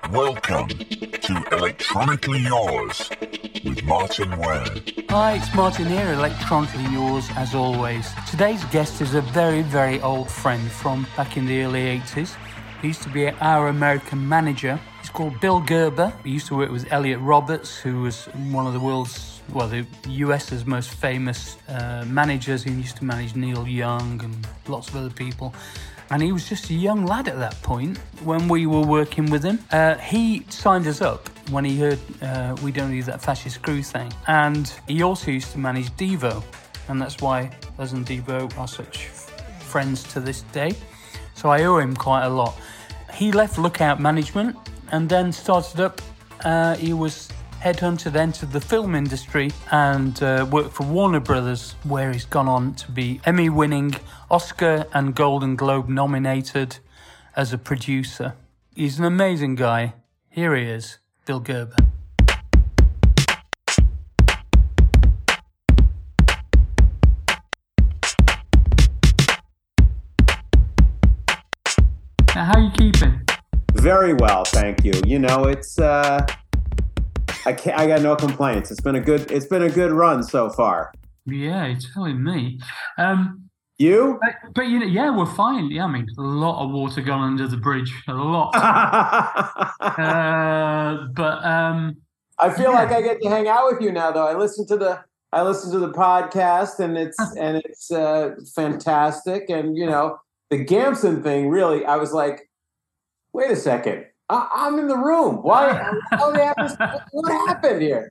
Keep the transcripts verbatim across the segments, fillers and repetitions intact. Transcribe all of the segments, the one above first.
Welcome to Electronically Yours with Martin Ware. Hi, it's Martin here, Electronically Yours as always. Today's guest is a very, very old friend from back in the early eighties. He used to be our American manager. He's called Bill Gerber. He used to work with Elliot Roberts, who was one of the world's, well, the US's most famous uh, managers. He used to manage Neil Young and lots of other people. And he was just a young lad at that point when we were working with him. Uh, he signed us up when he heard uh, We Don't Need That Fascist Crew thing. And he also used to manage Devo. And that's why us and Devo are such friends to this day. So I owe him quite a lot. He left Lookout Management and then started up. Uh, he was headhunted, entered the film industry and uh, worked for Warner Brothers, where he's gone on to be Emmy-winning, Oscar and Golden Globe nominated as a producer. He's an amazing guy. Here he is, Bill Gerber. Now, how are you keeping? Very well, thank you. You know, it's uh I can't, I got no complaints. It's been a good it's been a good run so far. Yeah, you're telling me. Um You? But, but you know, yeah, we're fine. Yeah, I mean, a lot of water gone under the bridge, a lot. uh, but um, I feel yeah. like I get to hang out with you now, though. I listen to the I listen to the podcast, and it's and it's uh, fantastic. And you know, the Gamson thing really. I was like, wait a second, I, I'm in the room. Why? What happened, what happened here?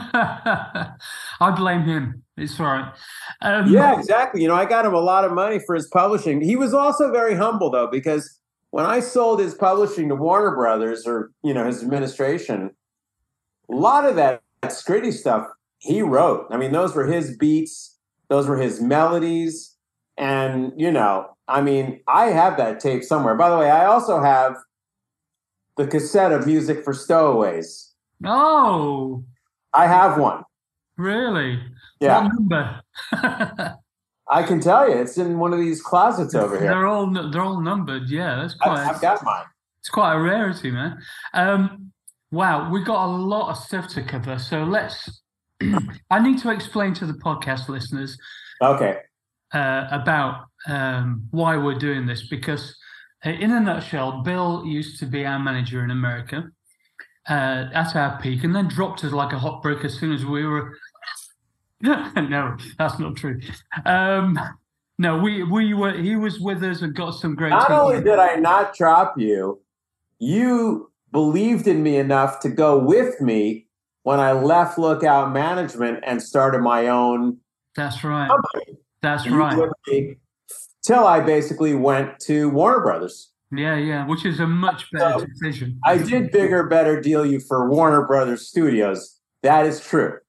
I blame him. It's all right. Um, Yeah, exactly. You know, I got him a lot of money for his publishing. He was also very humble, though, because when I sold his publishing to Warner Brothers, or, you know, his administration, a lot of that, that Scritty stuff he wrote. I mean, those were his beats. Those were his melodies. And, you know, I mean, I have that tape somewhere. By the way, I also have the cassette of Music for Stowaways. Oh. I have one. Really? Yeah. What number? I can tell you, it's in one of these closets over here. They're all they're all numbered. Yeah, that's quite. I, I've got mine. It's quite a rarity, man. Um, wow, we've got a lot of stuff to cover. So let's. I need to explain to the podcast listeners. Okay. Uh, about um, why we're doing this, because uh, in a nutshell, Bill used to be our manager in America uh, at our peak, and then dropped us like a hot brick as soon as we were. No, that's not true. Um, no, we we were. He was with us and got some great. Not teams. only did I not drop you, you believed in me enough to go with me when I left Lookout Management and started my own. That's right. company. That's You right. with me till I basically went to Warner Brothers. Yeah, yeah, which is a much better So, decision. I did bigger, better deal you for Warner Brothers Studios. That is true.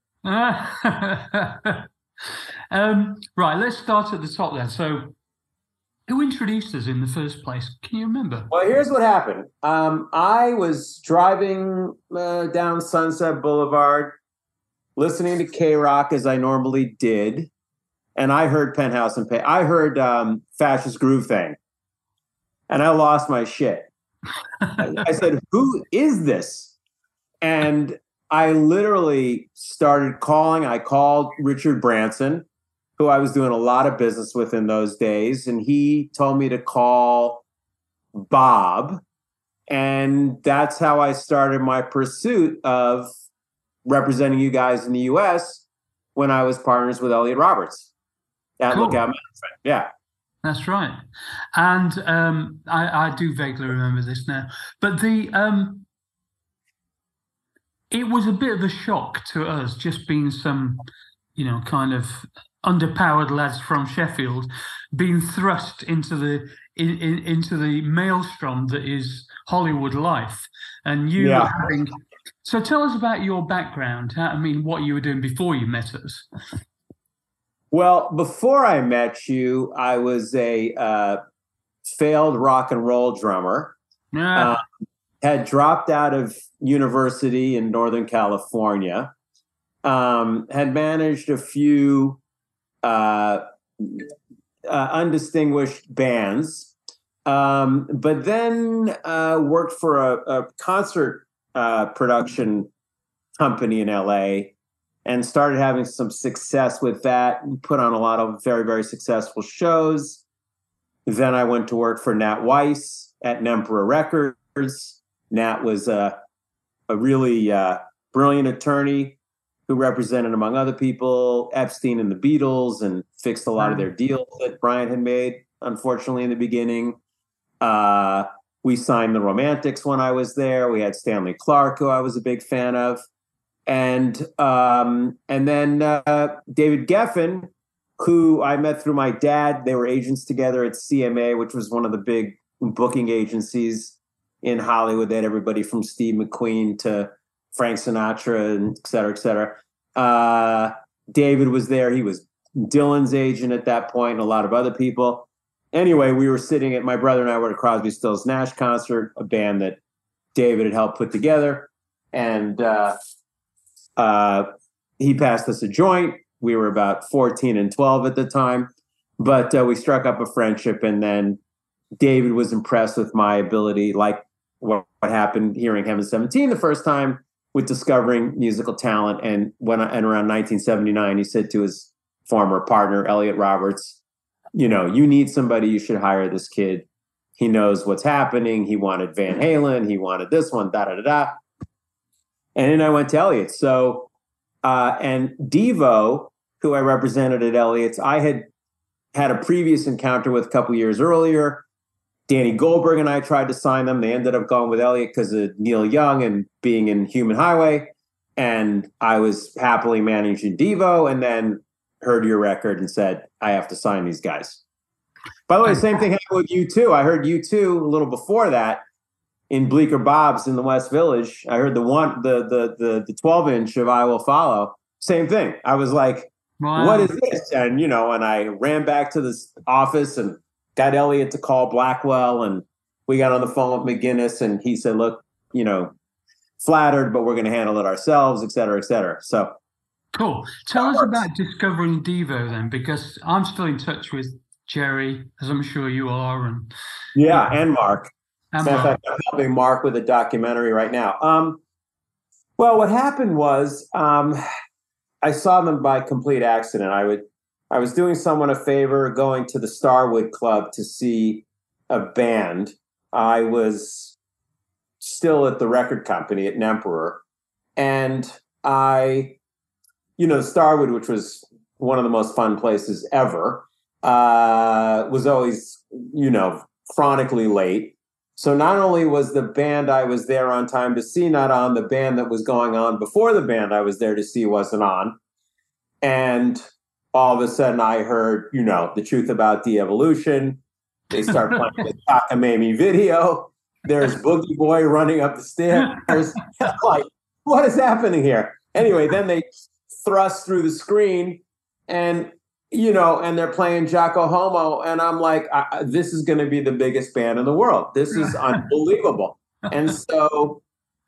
um, right, let's start at the top then. So, who introduced us in the first place? Can you remember? Well, here's what happened. Um, I was driving uh, down Sunset Boulevard, listening to K-Rock as I normally did, and I heard Penthouse and Pay. I heard um, Fascist Groove Thing, and I lost my shit. I said, "Who is this?" And I literally started calling. I called Richard Branson, who I was doing a lot of business with in those days. And he told me to call Bob. And that's how I started my pursuit of representing you guys in the U S when I was partners with Elliot Roberts at Cool. Lookout Management. Yeah. That's right. And um, I, I do vaguely remember this now. But the um, it was a bit of a shock to us, just being some, you know, kind of underpowered lads from Sheffield, being thrust into the in, in, into the maelstrom that is Hollywood life, and you Yeah. having. So tell us about your background. How, I mean, what you were doing before you met us. Well, before I met you, I was a uh, failed rock and roll drummer. Yeah. Uh, had dropped out of university in Northern California. Um, had managed a few uh, uh, undistinguished bands. Um, but then uh, worked for a, a concert uh, production company in L A and started having some success with that. Put on a lot of very, very successful shows. Then I went to work for Nat Weiss at Nemperor Records. Nat was a, a really uh, brilliant attorney who represented, among other people, Epstein and the Beatles and fixed a lot of their deals that Brian had made, unfortunately, in the beginning. Uh, we signed the Romantics when I was there. We had Stanley Clarke, who I was a big fan of. And um, and then uh, David Geffen, who I met through my dad. They were agents together at C M A, which was one of the big booking agencies in Hollywood. They had everybody from Steve McQueen to Frank Sinatra, and et cetera, et cetera. Uh, David was there. He was Dylan's agent at that point, and a lot of other people. Anyway, we were sitting at, my brother and I were at a Crosby, Stills, Nash concert, a band that David had helped put together. And uh, uh, he passed us a joint. We were about fourteen and twelve at the time, but uh, we struck up a friendship. And then David was impressed with my ability, like what, what happened hearing Heaven seventeen the first time, with discovering musical talent. And when I, and around nineteen seventy-nine, he said to his former partner, Elliot Roberts, you know, you need somebody, you should hire this kid. He knows what's happening. He wanted Van Halen. He wanted this one, da, da, da, da. And then I went to Elliot. So, uh, and Devo, who I represented at Elliot's, I had had a previous encounter with a couple years earlier. Danny Goldberg and I tried to sign them. They ended up going with Elliot because of Neil Young and being in Human Highway. And I was happily managing Devo, and then heard your record and said, I have to sign these guys. By the way, same thing happened with U two. I heard U two a little before that in Bleecker Bob's in the West Village. I heard the one, the the the the twelve inch of I Will Follow. Same thing. I was like, wow, what is this? And you know, and I ran back to this office and got Elliot to call Blackwell, and we got on the phone with McGuinness, and he said, look, you know, flattered, but we're going to handle it ourselves, et cetera, et cetera. So cool. Tell us about discovering Devo then, because I'm still in touch with Jerry, as I'm sure you are. And yeah, and Mark. And Matter of Mark. fact, I'm helping Mark with a documentary right now. Um, well, what happened was um, I saw them by complete accident. I would, I was doing someone a favor, going to the Starwood Club to see a band. I was still at the record company at Nemperor, and I, you know, Starwood, which was one of the most fun places ever, uh, was always, you know, chronically late. So not only was the band I was there on time to see not on, the band that was going on before the band I was there to see wasn't on. And all of a sudden I heard, you know, The Truth About De-Evolution. They start playing the Cockamamie video. There's Boogie Boy running up the stairs. Like, what is happening here? Anyway, then they thrust through the screen and, you know, and they're playing Jocko Homo. And I'm like, I, this is going to be the biggest band in the world. This is unbelievable. And so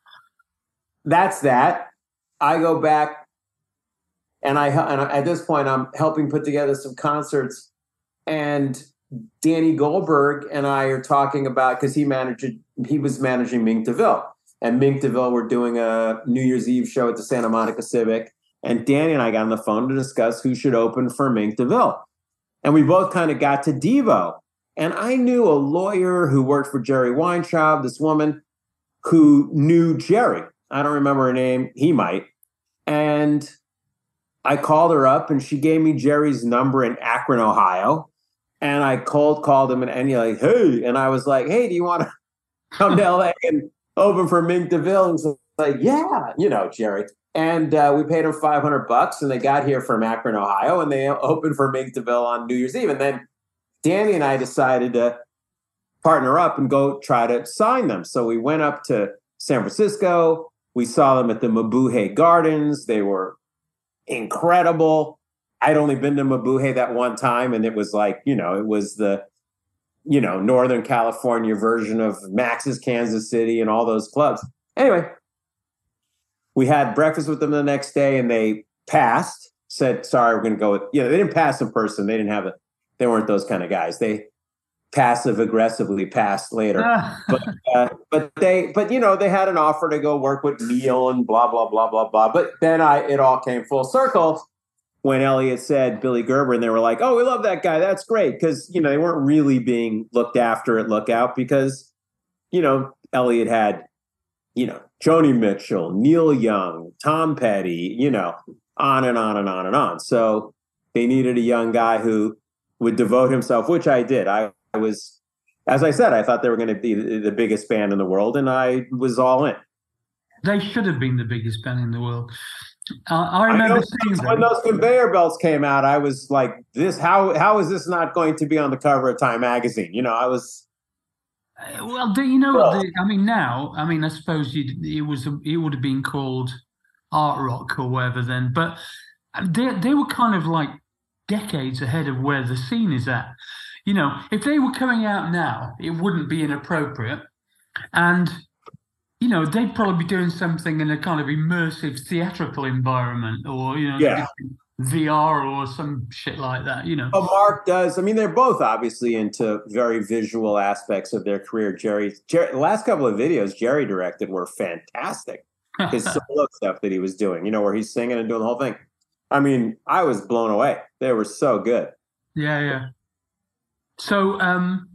that's that. I go back and I, and at this point, I'm helping put together some concerts, and Danny Goldberg and I are talking about, because he managed, he was managing Mink DeVille, and Mink DeVille were doing a New Year's Eve show at the Santa Monica Civic. And Danny and I got on the phone to discuss who should open for Mink DeVille. And we both kind of got to Devo. And I knew a lawyer who worked for Jerry Weintraub, this woman who knew Jerry. I don't remember her name. He might. And I called her up, and she gave me Jerry's number in Akron, Ohio. And I cold called him, and, and he's like, hey. And I was like, hey, do you want to come to L A and open for Mink DeVille? And so like, yeah, you know, Jerry. And uh, we paid them five hundred bucks, and they got here from Akron, Ohio, and they opened for Mink DeVille on New Year's Eve. And then Danny and I decided to partner up and go try to sign them. So we went up to San Francisco. We saw them at the Mabuhay Gardens. They were incredible. I'd only been to Mabuhay that one time, and it was like, you know, it was the, you know, Northern California version of Max's Kansas City and all those clubs. Anyway, we had breakfast with them the next day, and they passed, said, sorry, we're going to go with, you know, they didn't pass in person. They didn't have a, they weren't those kind of guys. They, passive aggressively passed later. but uh, but they but you know they had an offer to go work with Neil and blah blah blah blah blah. But then I it all came full circle when Elliott said Billy Gerber, and they were like, "Oh, we love that guy. That's great," because you know they weren't really being looked after at Lookout because you know Elliott had you know Joni Mitchell, Neil Young, Tom Petty, you know on and on and on and on. So they needed a young guy who would devote himself, which I did. I I was, as I said, I thought they were going to be the, the biggest band in the world, and I was all in. They should have been the biggest band in the world. Uh, I remember I know, seeing when them. those conveyor belts came out. I was like, "This how how is this not going to be on the cover of Time magazine?" You know, I was. Uh, well, do you know what? The, I mean, now, I mean, I suppose you'd, it was it would have been called art rock or whatever then, but they they were kind of like decades ahead of where the scene is at. You know, if they were coming out now, it wouldn't be inappropriate. And, you know, they'd probably be doing something in a kind of immersive theatrical environment or, you know, Yeah. V R or some shit like that, you know. Oh, Mark does. I mean, they're both obviously into very visual aspects of their career. Jerry, Jerry the last couple of videos Jerry directed were fantastic. His solo stuff that he was doing, you know, where he's singing and doing the whole thing. I mean, I was blown away. They were so good. Yeah, yeah. So, um,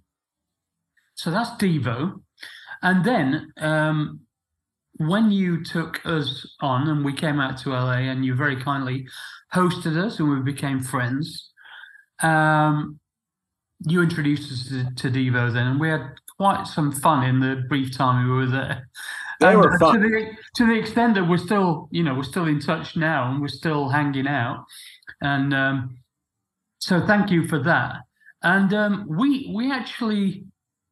so that's Devo, and then um, when you took us on and we came out to L A, and you very kindly hosted us, and we became friends. Um, you introduced us to, to Devo then, and we had quite some fun in the brief time we were there. They and, were uh, fun to the to the extent that we're still, you know, we're still in touch now, and we're still hanging out, and um, so thank you for that. And um, we we actually,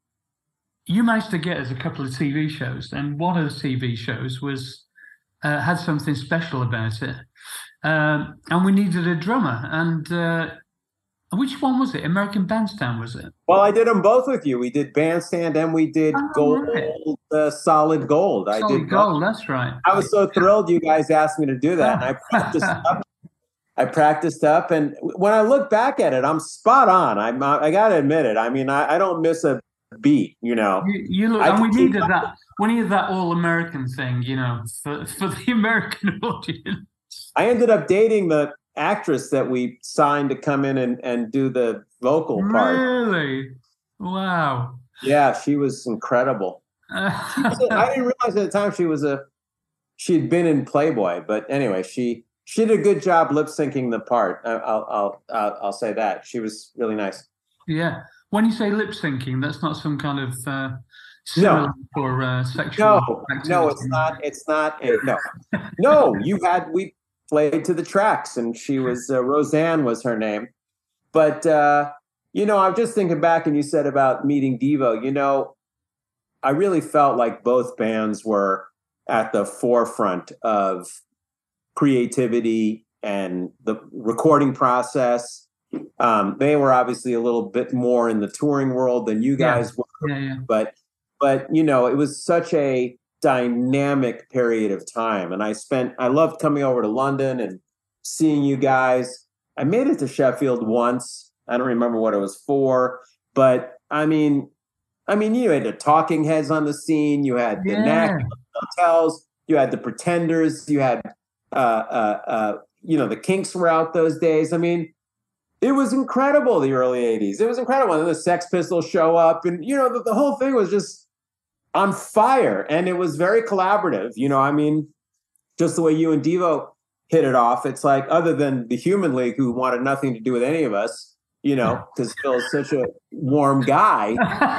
you managed to get us a couple of T V shows, and one of the T V shows was uh, had something special about it, um, and we needed a drummer. And uh, which one was it? American Bandstand, was it? Well, I did them both with you. We did Bandstand and we did Oh, Gold, right. uh, Solid Gold. I Solid did Gold, both. that's right. I was so thrilled you guys asked me to do that, and I practiced up. I practiced up, and when I look back at it, I'm spot on. I'm, I got to admit it. I mean, I, I don't miss a beat, you know. You, you look, I and we can keep needed up. that. We needed that all-American thing, you know, for for the American audience. I ended up dating the actress that we signed to come in and, and do the vocal part. Really? Wow. Yeah, she was incredible. She was a, I didn't realize at the time she was a she'd been in Playboy, but anyway, she she did a good job lip syncing the part. I- I'll I'll I'll, I'll say that she was really nice. Yeah. When you say lip syncing, that's not some kind of uh, No. synonym for uh, sexual. No, activity. no, it's not. It's not. It, no, no. You had we played to the tracks, and she was uh, Roseanne was her name. But uh, you know, I'm just thinking back, and you said about meeting Devo. You know, I really felt like both bands were at the forefront of creativity and the recording process. Um, they were obviously a little bit more in the touring world than you guys Yeah. were, Yeah, yeah. but but you know, it was such a dynamic period of time, and I spent I loved coming over to London and seeing you guys. I made it to Sheffield once. I don't remember what it was for, but I mean, I mean, you had the Talking Heads on the scene. You had the Yeah. National Hotels. You had the Pretenders. You had, uh, uh, uh, you know, the Kinks were out those days. I mean, it was incredible. The early eighties. It was incredible. And then the Sex Pistols show up, and you know, the, the whole thing was just on fire, and it was very collaborative. You know, I mean, just the way you and Devo hit it off. It's like, other than the Human League, who wanted nothing to do with any of us, you know, because Phil's such a warm guy.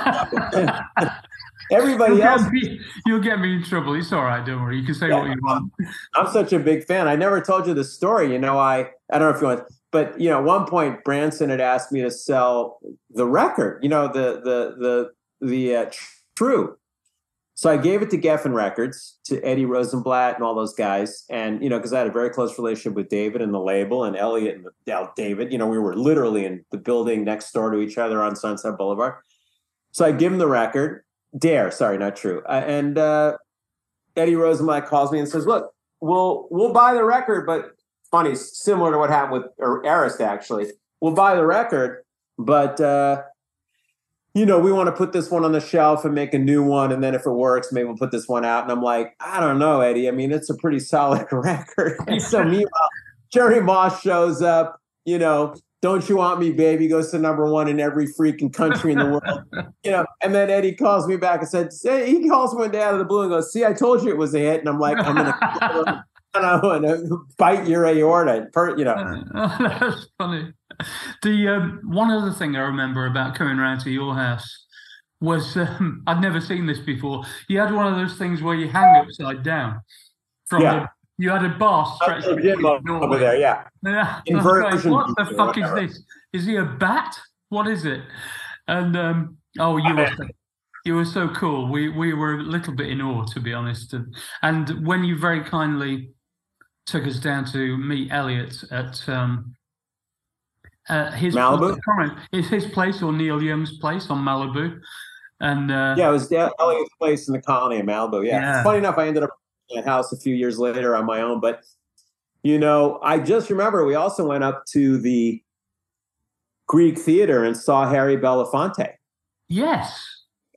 Everybody you'll else, Get me, you'll get me in trouble. It's all right. Don't worry. You can say Yeah. what you want. I'm such a big fan. I never told you the story. You know, I I don't know if you want, but you know, at one point Branson had asked me to sell the record. You know, the the the the uh, True. So I gave it to Geffen Records, to Eddie Rosenblatt and all those guys. And, you know, because I had a very close relationship with David and the label, and Elliot and the, David. You know, we were literally in the building next door to each other on Sunset Boulevard. So I give him the record. Dare, sorry, not True. Uh, and uh, Eddie Rosenblatt calls me and says, look, we'll we'll buy the record, but funny, similar to what happened with or Arist, actually. We'll buy the record, but uh, you know, we want to put this one on the shelf and make a new one. And then if it works, maybe we'll put this one out. And I'm like, I don't know, Eddie. I mean, it's a pretty solid record. And so meanwhile, Jerry Moss shows up, you know, Don't You Want Me, Baby goes to number one in every freaking country in the world. You know, and then Eddie calls me back and said, hey, he calls me one day out of the blue and goes, see, I told you it was a hit. And I'm like, I'm going to I'm gonna bite your aorta. Per, you know. That's funny. The um, one other thing I remember about coming around to your house was um, I'd never seen this before. You had one of those things where you hang upside down. From yeah. the, you had a bar stretched over there. Yeah. Yeah. Inversion. What the fuck is this? Is he a bat? What is it? And um, oh, you were so, you were so cool. We we were a little bit in awe, to be honest. And, and when you very kindly took us down to meet Elliot at um, uh, his Malibu. Is his place or Neil Young's place on Malibu? And uh, yeah, it was Elliot's place in the colony of Malibu. Yeah. yeah. Funny enough, I ended up in that house a few years later on my own. But you know, I just remember we also went up to the Greek Theater and saw Harry Belafonte. Yes.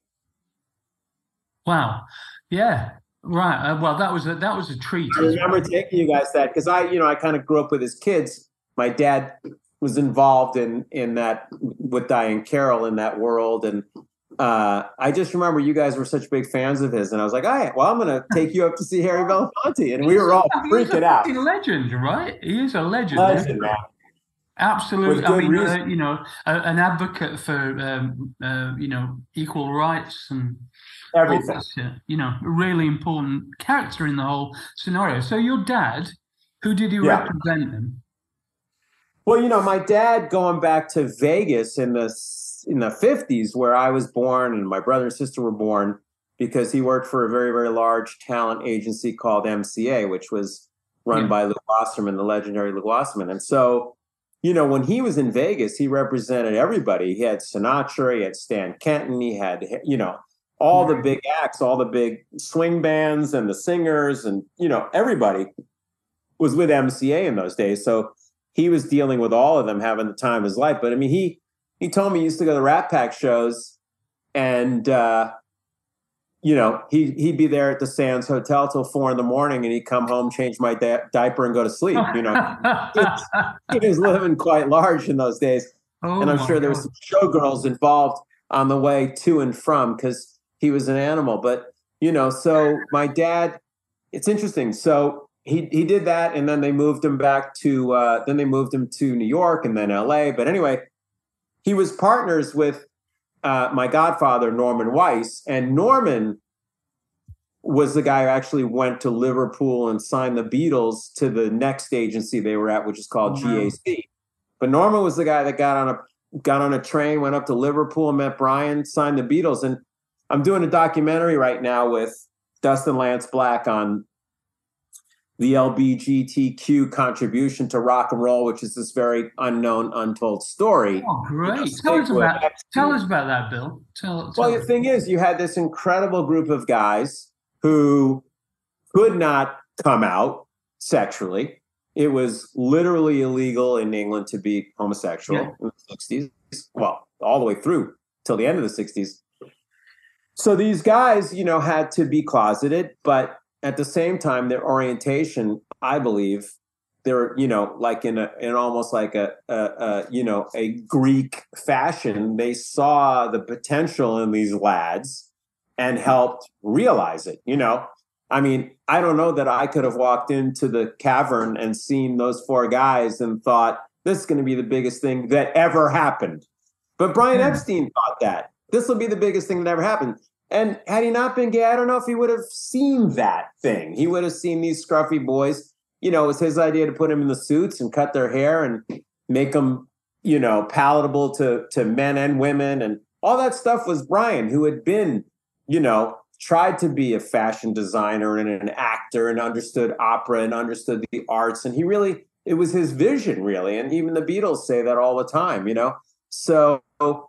Wow. Yeah. Right. Uh, well, that was a, that was a treat. I remember well. taking you guys that because I, you know, I kind of grew up with his kids. My dad was involved in in that with Diane Carroll in that world, and uh, I just remember you guys were such big fans of his, and I was like, all right, well, I'm going to take you up to see Harry Belafonte, and we were all freaking out. He's a legend, right? He is a legend. Legend, man. Absolutely. I mean, uh, you know, a, an advocate for um, uh, you know equal rights and. Everything. You know, a really important character in the whole scenario. So your dad, who did you yeah. represent him? Well, you know, my dad going back to Vegas in the in the fifties, where I was born and my brother and sister were born, because he worked for a very, very large talent agency called M C A, which was run yeah. by Lou Wasserman, the legendary Lou Wasserman. And so, you know, when he was in Vegas, he represented everybody. He had Sinatra, he had Stan Kenton, he had, you know, all the big acts, all the big swing bands and the singers and, you know, everybody was with M C A in those days. So he was dealing with all of them, having the time of his life. But I mean, he, he told me he used to go to Rat Pack shows and, uh, you know, he, he'd be there at the Sands Hotel till four in the morning and he'd come home, change my di- diaper and go to sleep. You know, he, was, he was living quite large in those days. Oh, and I'm sure there were some showgirls involved on the way to and from because he was an animal. But, you know, so my dad, it's interesting. So he he did that, and then they moved him back to, uh, then they moved him to New York and then L A. But anyway, he was partners with uh, my godfather, Norman Weiss. And Norman was the guy who actually went to Liverpool and signed the Beatles to the next agency they were at, which is called oh, G A C. But Norman was the guy that got on a got on a train, went up to Liverpool and met Brian, signed the Beatles. And I'm doing a documentary right now with Dustin Lance Black on the L G B T Q contribution to rock and roll, which is this very unknown, untold story. Oh, great. Tell us about, tell us about that, Bill. Tell, tell well, us. The thing is, you had this incredible group of guys who could not come out sexually. It was literally illegal in England to be homosexual yeah. in the sixties. Well, all the way through till the end of the sixties. So these guys, you know, had to be closeted, but at the same time, their orientation, I believe, they're, you know, like in a, in almost like a, a, a, you know, a Greek fashion, they saw the potential in these lads and helped realize it. You know, I mean, I don't know that I could have walked into the cavern and seen those four guys and thought this is going to be the biggest thing that ever happened. But Brian yeah. Epstein thought that. This will be the biggest thing that ever happened. And had he not been gay, I don't know if he would have seen that thing. He would have seen these scruffy boys. You know, it was his idea to put them in the suits and cut their hair and make them, you know, palatable to, to men and women. And all that stuff was Brian, who had been, you know, tried to be a fashion designer and an actor and understood opera and understood the arts. And he really, it was his vision, really. And even the Beatles say that all the time, you know. So,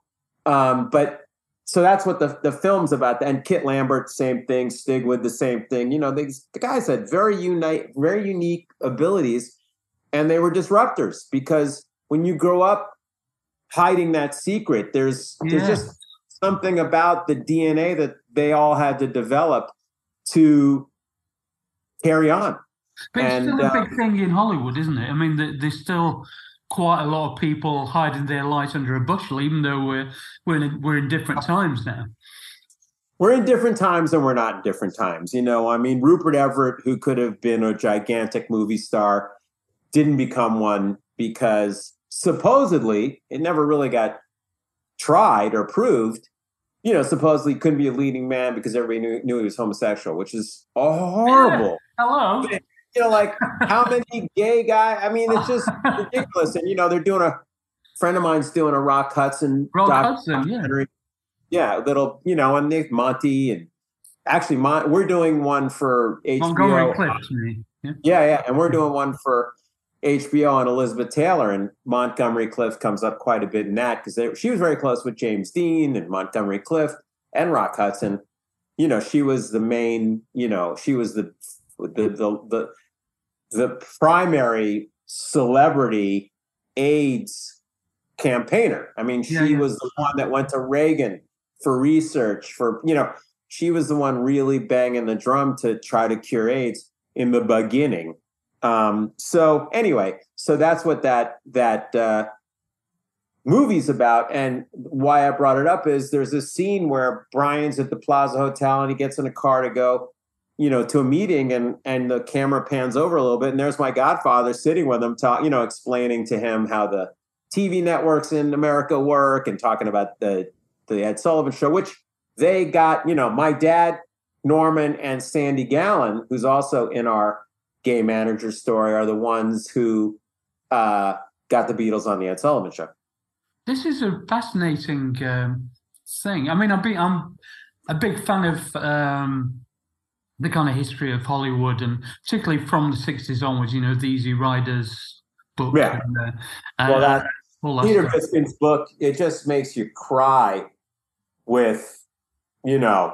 um, but so that's what the, the film's about. And Kit Lambert, same thing. Stigwood, the same thing. You know, they, the guys had very unite, very unique abilities, and they were disruptors because when you grow up hiding that secret, there's yeah. there's just something about the D N A that they all had to develop to carry on. But it's and, still a uh, big thing in Hollywood, isn't it? I mean, there- there's still quite a lot of people hiding their light under a bushel, even though we're we're in, we're in different times now. We're in different times and we're not in different times. You know, I mean, Rupert Everett, who could have been a gigantic movie star, didn't become one because supposedly it never really got tried or proved. You know, supposedly he couldn't be a leading man because everybody knew, knew he was homosexual, which is horrible. Yeah. Hello. You know, like how many gay guys? I mean, it's just ridiculous. And, you know, they're doing a friend of mine's doing a Rock Hudson Rock documentary. Hudson, yeah. Yeah, little, you know, and Nick Monty and actually Mon- we're doing one for H B O. Montgomery Clift, me. Yeah. yeah, yeah, and we're doing one for H B O on Elizabeth Taylor, and Montgomery Clift comes up quite a bit in that because she was very close with James Dean and Montgomery Clift and Rock Hudson. You know, she was the main. You know, she was the the the the, the primary celebrity AIDS campaigner. I mean, she Yeah, yeah. was the one that went to Reagan for research. For you know, she was the one really banging the drum to try to cure AIDS in the beginning. Um, so anyway, so that's what that that uh, movie's about, and why I brought it up is there's this scene where Brian's at the Plaza Hotel and he gets in a car to go, you know, to a meeting, and and the camera pans over a little bit, and there's my godfather sitting with him, talk, you know, explaining to him how the T V networks in America work and talking about the the Ed Sullivan Show, which they got, you know, my dad, Norman, and Sandy Gallen, who's also in our gay manager story, are the ones who uh, got the Beatles on the Ed Sullivan Show. This is a fascinating um, thing. I mean, I'm, be, I'm a big fan of um, the kind of history of Hollywood, and particularly from the sixties onwards, you know, the Easy Riders book. Yeah. And, uh, Well, that, uh, all that Peter stuff. Bisping's book, it just makes you cry with, you know,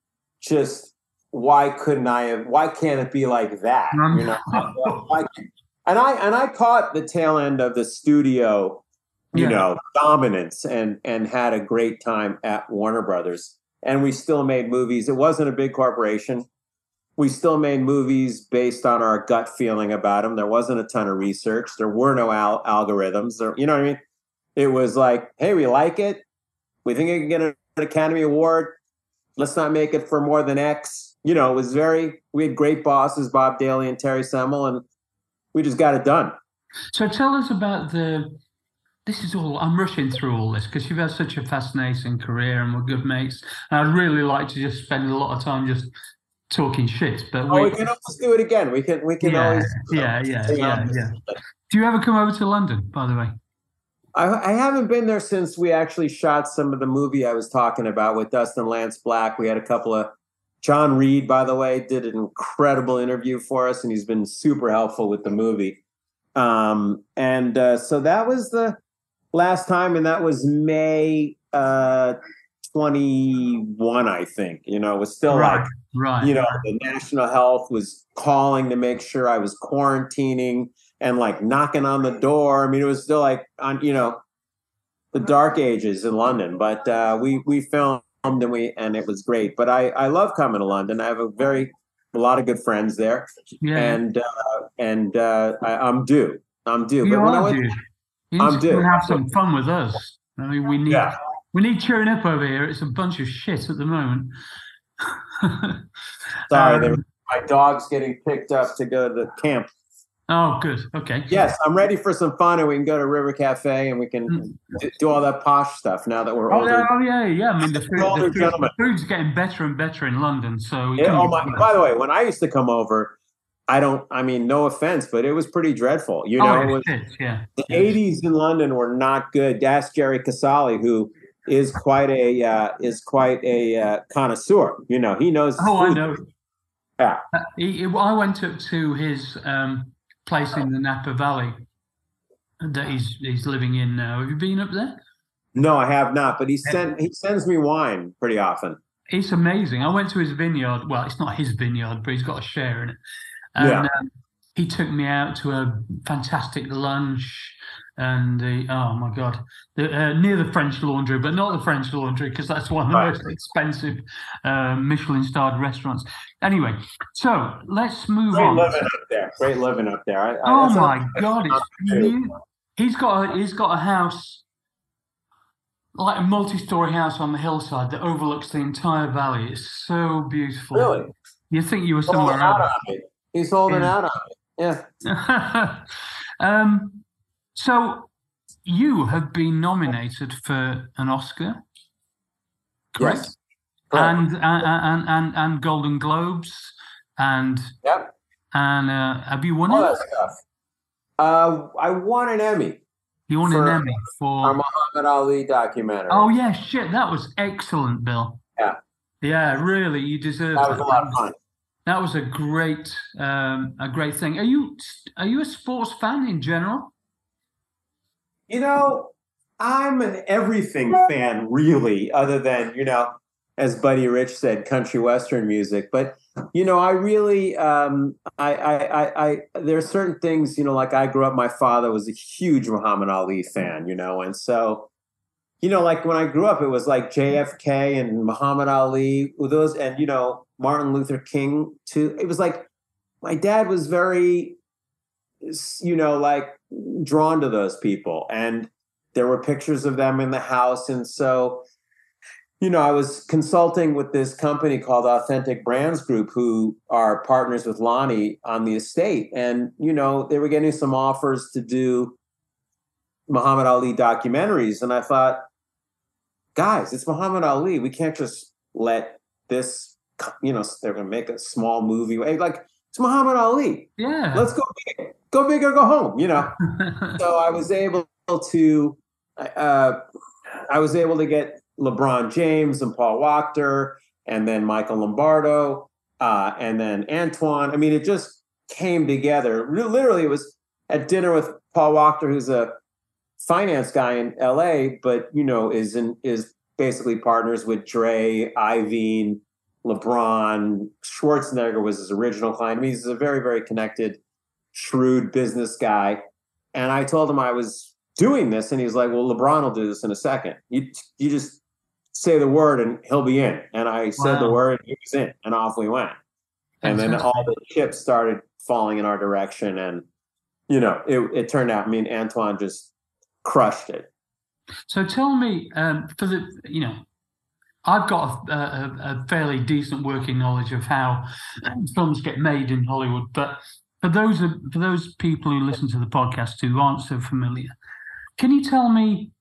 just why couldn't I have, why can't it be like that? You know, why, and I, and I caught the tail end of the studio, you Yeah. know, dominance, and, and had a great time at Warner Brothers. And we still made movies. It wasn't a big corporation. We still made movies based on our gut feeling about them. There wasn't a ton of research. There were no al- algorithms. There, you know what I mean? It was like, hey, we like it. We think it can get an Academy Award. Let's not make it for more than X. You know, it was very, we had great bosses, Bob Daly and Terry Semmel, and we just got it done. So tell us about the, this is all, I'm rushing through all this because you've had such a fascinating career and we're good mates. And I'd really like to just spend a lot of time just talking shit, but Oh, we, we can always do it again. We can, we can yeah, always. yeah, yeah, stay yeah, on this. yeah. Do you ever come over to London, by the way? I, I haven't been there since we actually shot some of the movie I was talking about with Dustin Lance Black. We had a couple of, John Reed, by the way, did an incredible interview for us, and he's been super helpful with the movie. Um, and uh, so that was the last time, and that was May uh, twenty-one, I think. You know, it was still Right, like, right. you know, the National Health was calling to make sure I was quarantining and like knocking on the door. I mean, it was still like on, you know, the dark ages in London, but uh, we we filmed and we and it was great. But I I love coming to London. I have a very a lot of good friends there, Yeah. and uh, and uh, I, I'm due. I'm due. You but when I are went, due. You I'm need to due. have some fun with us. I mean, we need Yeah. we need cheering up over here. It's a bunch of shit at the moment. Sorry, Um, there was, my dog's getting picked up to go to the camp. Oh, good. Okay. Yes, I'm ready for some fun, and we can go to River Cafe, and we can Mm. d- do all that posh stuff now that we're Oh older. yeah, oh yeah, yeah. I mean, the, food, Older the, food, gentlemen. the food's getting better and better in London. So we Yeah, couldn't oh be my! worse. By the way, when I used to come over, I don't. I mean, no offense, but it was pretty dreadful. You know, oh, it yeah, was, shit, yeah. the eighties in London were not good. Ask Jerry Casale, who is quite a uh, is quite a uh, connoisseur. You know, he knows. his Oh, I food. know. Yeah. Uh, he, he- I went up to his um, place in the Napa Valley that he's he's living in now. Have you been up there? No, I have not. But he sent he sends me wine pretty often. It's amazing. I went to his vineyard. Well, it's not his vineyard, but he's got a share in it. And Yeah. um, he took me out to a fantastic lunch. and the oh my god, the, uh, near the French Laundry, but not the French Laundry because that's one of the Right. most expensive uh, Michelin-starred restaurants. Anyway, so let's move Great on. living up there. Great living up there. I, I, Oh that's my what- god, it's beautiful. He's got a, he's got a house, like a multi-story house on the hillside that overlooks the entire valley. It's so beautiful. Really? You think you were He's holding somewhere out else. on me. He's holding Yeah. out on me. Yeah. um, so you have been nominated for an Oscar, correct? Yes. Correct. And, and and and and Golden Globes, and Yep. and uh, have you won All it? that stuff. Uh, I won an Emmy You won for an Emmy for. our Muhammad Ali documentary. Oh yeah, shit, that was excellent, Bill. Yeah. Yeah, really, you deserve That was a lot of fun. That was a great, um, a great thing. Are you are you a sports fan in general? You know, I'm an everything fan, really, other than, you know, as Buddy Rich said, country western music. But, you know, I really, um, I, I, I, I, there are certain things, you know, like I grew up, my father was a huge Muhammad Ali fan, you know, and so, you know, like when I grew up, it was like J F K and Muhammad Ali, those, and, you know, Martin Luther King too. It was like, my dad was very, you know, like drawn to those people, and there were pictures of them in the house. And so, you know, I was consulting with this company called Authentic Brands Group, who are partners with Lonnie on the estate. And, you know, they were getting some offers to do Muhammad Ali documentaries. And I thought, guys, it's Muhammad Ali. We can't just let this, you know, they're going to make a small movie. Like, it's Muhammad Ali. Yeah. Let's go big. Go big or go home, you know. So I was able to, uh, I was able to get LeBron James and Paul Wachter, and then Michael Lombardo, uh, and then Antoine. I mean, it just came together. Literally, it was at dinner with Paul Wachter, who's a finance guy in L A, but, you know, is in, is basically partners with Dre, Iveen, LeBron. Schwarzenegger was his original client. I mean, he's a very, very connected, shrewd business guy. And I told him I was doing this, and he was like, well, LeBron will do this in a second. You you just say the word and he'll be in. And I said Wow. the word and he was in, and off we went. And then all the chips started falling in our direction. And, you know, it, it turned out, I mean, Antoine just crushed it. So tell me, um, for the, you know, I've got a, a, a fairly decent working knowledge of how films get made in Hollywood, but for those of, for those people who listen to the podcast who aren't so familiar, can you tell me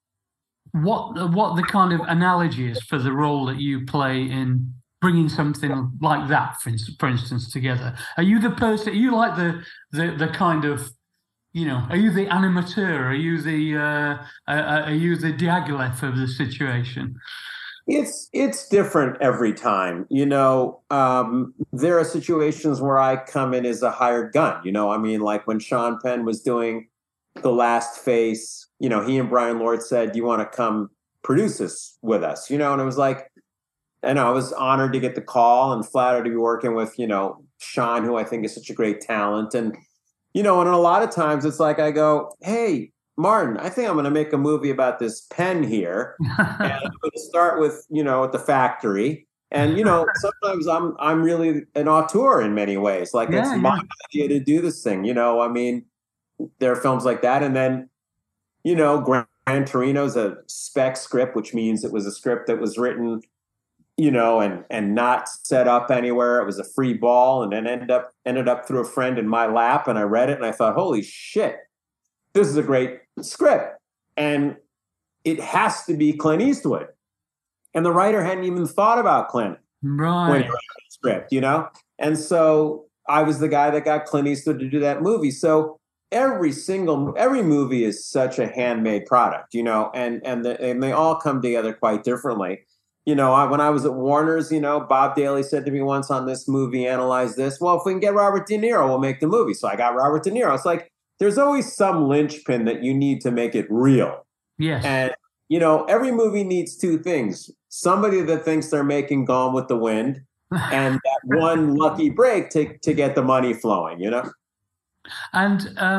what what the kind of analogy is for the role that you play in bringing something like that, for instance, for instance together? Are you the person? Are you like the the the kind of, you know, are you the animateur? Are you the uh, uh, are you the Diaghilev of the situation? It's it's different every time. You know, um, there are situations where I come in as a hired gun. You know, I mean, like when Sean Penn was doing The Last Face, you know, he and Brian Lord said, "Do you want to come produce this with us?" You know, and it was like, and I was honored to get the call and flattered to be working with, you know, Sean, who I think is such a great talent. And, you know, and a lot of times it's like I go, "Hey, Martin, I think I'm going to make a movie about this pen here. And I'm going to start with, you know, at the factory." And, you know, sometimes I'm I'm really an auteur in many ways. Like, Yeah, it's yeah. my idea to do this thing. You know, I mean, there are films like that. And then, you know, Gran, Gran Torino's a spec script, which means it was a script that was written, you know, and and not set up anywhere. It was a free ball, and then ended up ended up through a friend in my lap. And I read it and I thought, holy shit, this is a great script. And it has to be Clint Eastwood. And the writer hadn't even thought about Clint Right. when he wrote the script, you know? And so I was the guy that got Clint Eastwood to do that movie. So every single, every movie is such a handmade product, you know, and, and, the, and they all come together quite differently. You know, I, when I was at Warner's, you know, Bob Daly said to me once on this movie, analyze this. Well, if we can get Robert De Niro, we'll make the movie. So I got Robert De Niro. It's like, there's always some linchpin that you need to make it real. Yes. And, you know, every movie needs two things. Somebody that thinks they're making Gone with the Wind, and that one lucky break to, to get the money flowing, you know? And um,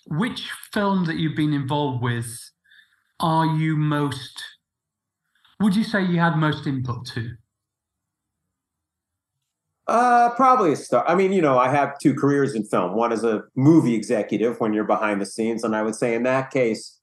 which film that you've been involved with are you most, would you say you had most input to? Uh, probably a star. I mean, you know, I have two careers in film. One is a movie executive when you're behind the scenes. And I would say in that case,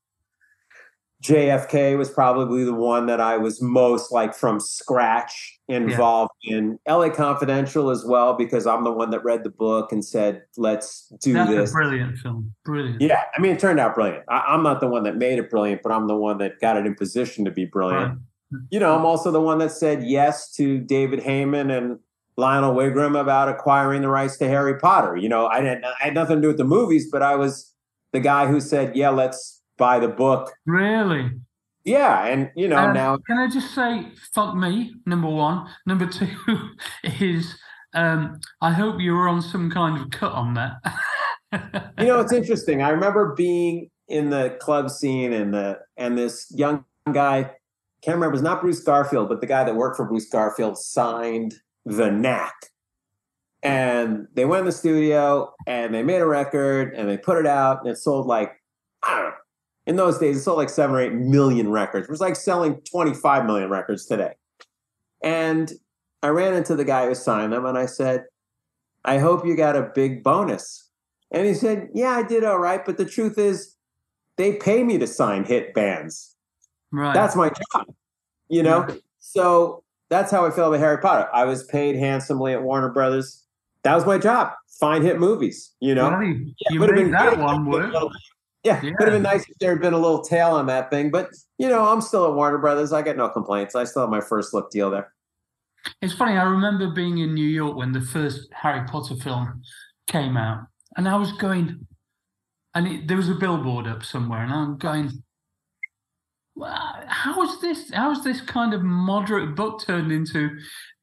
J F K was probably the one that I was most like from scratch involved yeah. in. L A Confidential as well, because I'm the one that read the book and said, let's do That's this. That's a brilliant film. Brilliant. Yeah. I mean, it turned out brilliant. I, I'm not the one that made it brilliant, but I'm the one that got it in position to be brilliant. Right. You know, I'm also the one that said yes to David Heyman and Lionel Wigram about acquiring the rights to Harry Potter. You know, I didn't, I had nothing to do with the movies, but I was the guy who said, yeah, let's buy the book. Really? Yeah. And, you know, um, now. Can I just say, fuck me, number one. Number two is, um, I hope you were on some kind of cut on that. You know, it's interesting. I remember being in the club scene and the, and this young guy, can't remember, it was not Bruce Garfield, but the guy that worked for Bruce Garfield signed The Knack. And they went in the studio and they made a record and they put it out and it sold like, I don't know, in those days, it sold like seven or eight million records. It was like selling twenty-five million records today. And I ran into the guy who signed them and I said, I hope you got a big bonus. And he said, yeah, I did all right. But the truth is, they pay me to sign hit bands. Right. That's my job, you know? Yeah. So that's how I feel about Harry Potter. I was paid handsomely at Warner Brothers. That was my job. Find hit movies, you know? Well, you yeah, made been that one work. Yeah, yeah, would have been nice if there had been a little tail on that thing. But, you know, I'm still at Warner Brothers. I get no complaints. I still have my first look deal there. It's funny. I remember being in New York when the first Harry Potter film came out. And I was going, and it, there was a billboard up somewhere. And I'm going, well, how is this? How is this kind of moderate book turned into?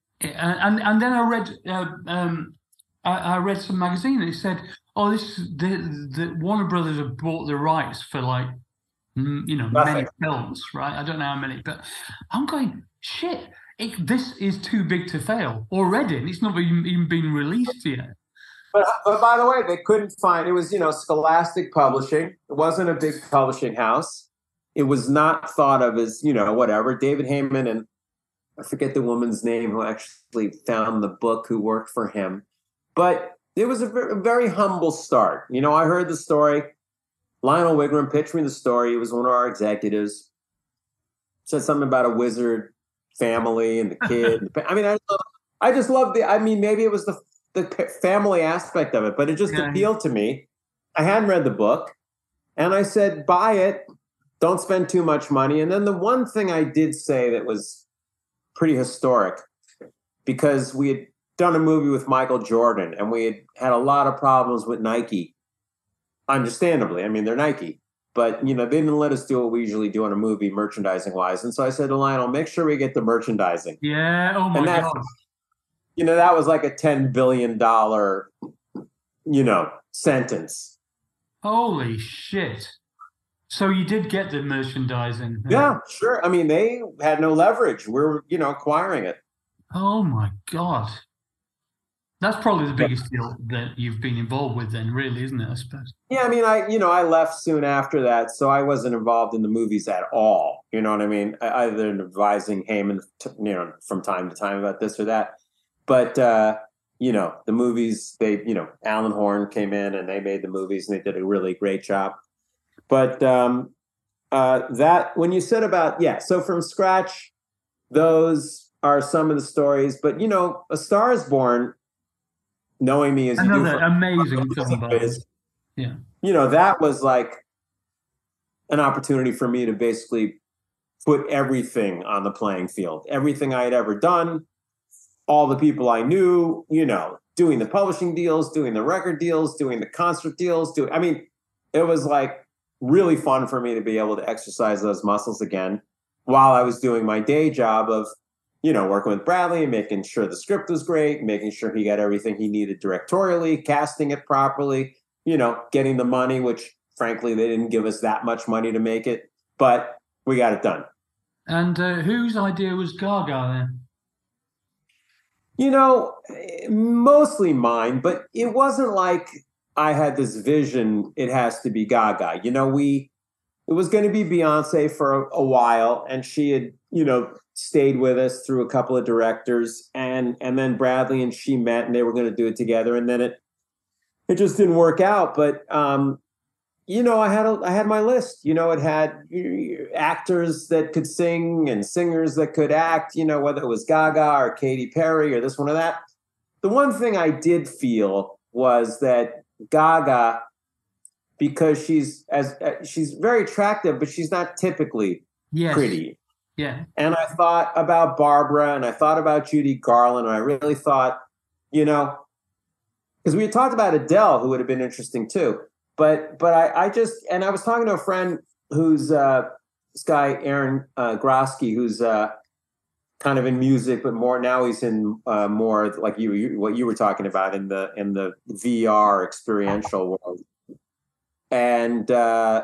And and then I read, uh, um, I, I read some magazine and it said, oh, this the the Warner Brothers have bought the rights for like, you know, Nothing. many films, right? I don't know how many, but I'm going, shit, it, this is too big to fail already. And it's not even, even been released yet. But, but by the way, they couldn't find, it was, you know, Scholastic Publishing. It wasn't a big publishing house. It was not thought of as, you know, whatever. David Heyman and I forget the woman's name who actually found the book, who worked for him. But it was a very, a very humble start. You know, I heard the story. Lionel Wigram pitched me the story. He was one of our executives. Said something about a wizard family and the kid. I mean, I, I just loved the, I mean, maybe it was the, the family aspect of it, but it just yeah. appealed to me. I hadn't read the book. And I said, buy it. Don't spend too much money. And then the one thing I did say that was pretty historic, because we had done a movie with Michael Jordan and we had had a lot of problems with Nike. Understandably. I mean, they're Nike, but you know, they didn't let us do what we usually do in a movie merchandising wise. And so I said to Lionel, make sure we get the merchandising. Yeah. Oh my that, God. You know, that was like a ten billion dollars, you know, sentence. Holy shit. So you did get the merchandising. Yeah, sure. I mean, they had no leverage. We're, you know, acquiring it. Oh my God. That's probably the biggest deal that you've been involved with then, really, isn't it, I suppose? Yeah, I mean, I, you know, I left soon after that, so I wasn't involved in the movies at all. You know what I mean? Either advising Heyman, you know, from time to time about this or that. But, uh, you know, the movies, they, you know, Alan Horn came in and they made the movies and they did a really great job. But um, uh, that, when you said about, yeah, so from scratch, those are some of the stories. But, you know, A Star is Born, knowing me as Another you do for, amazing film, is, yeah. You know, that was like an opportunity for me to basically put everything on the playing field. Everything I had ever done, all the people I knew, you know, doing the publishing deals, doing the record deals, doing the concert deals. Do I mean, it was like really fun for me to be able to exercise those muscles again while I was doing my day job of, you know, working with Bradley and making sure the script was great, making sure he got everything he needed directorially, casting it properly, you know, getting the money, which frankly, they didn't give us that much money to make it, but we got it done. And uh, whose idea was Gaga then? You know, mostly mine, but it wasn't like I had this vision. It has to be Gaga. You know, we it was going to be Beyonce for a, a while, and she had, you know, stayed with us through a couple of directors, and and then Bradley and she met, and they were going to do it together, and then it it just didn't work out. But um, you know, I had a, I had my list. You know, it had actors that could sing and singers that could act. You know, whether it was Gaga or Katy Perry or this one or that. The one thing I did feel was that Gaga, because she's as uh, she's very attractive, but she's not typically yes. pretty. Yeah. And I thought about Barbara, and I thought about Judy Garland, and I really thought, you know, because we had talked about Adele, who would have been interesting too. But but I, I just, and I was talking to a friend who's uh, this guy, Aaron uh, Grosky, who's uh, kind of in music, but more now he's in uh, more like you, you, what you were talking about in the in the V R experiential world. And uh,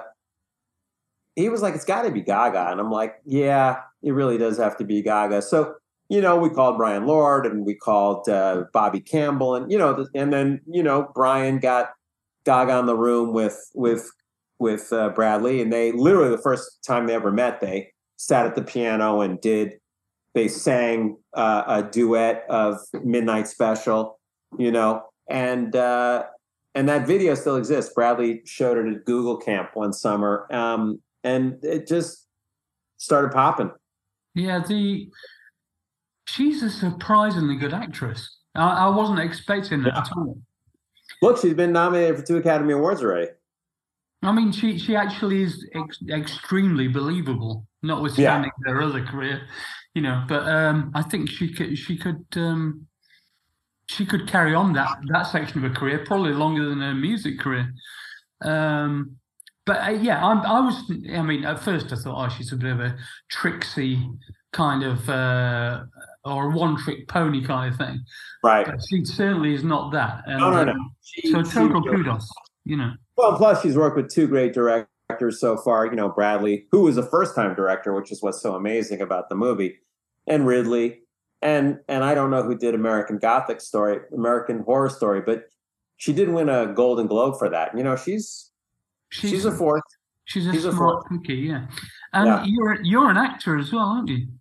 he was like, it's got to be Gaga. And I'm like, yeah, it really does have to be Gaga. So, you know, we called Brian Lord and we called uh, Bobby Campbell. And, you know, and then, you know, Brian got Gaga in the room with with with uh, Bradley. And they literally, the first time they ever met, they sat at the piano and did, they sang uh, a duet of Midnight Special, you know, and uh, and that video still exists. Bradley showed it at Google Camp one summer, um, and it just started popping. Yeah, the she's a surprisingly good actress. I, I wasn't expecting that yeah. at all. Look, she's been nominated for two Academy Awards already. I mean, she she actually is ex- extremely believable, notwithstanding yeah. her other career, you know. But um, I think she could she could um, she could carry on that that section of her career probably longer than her music career. Um, but uh, yeah, I, I was. I mean, at first I thought, oh, she's a bit of a tricksy kind of uh, or a one-trick pony kind of thing. Right. But she certainly is not that. And, no, no, no. Um, she, so total she, kudos, you know. Well, plus she's worked with two great directors so far. You know, Bradley, who was a first-time director, which is what's so amazing about the movie, and Ridley, and and I don't know who did American Gothic Story, American Horror Story, but she did win a Golden Globe for that. You know, she's she's, she's a fourth. She's a she's smart cookie, yeah. And yeah. you're you're an actor as well, aren't you?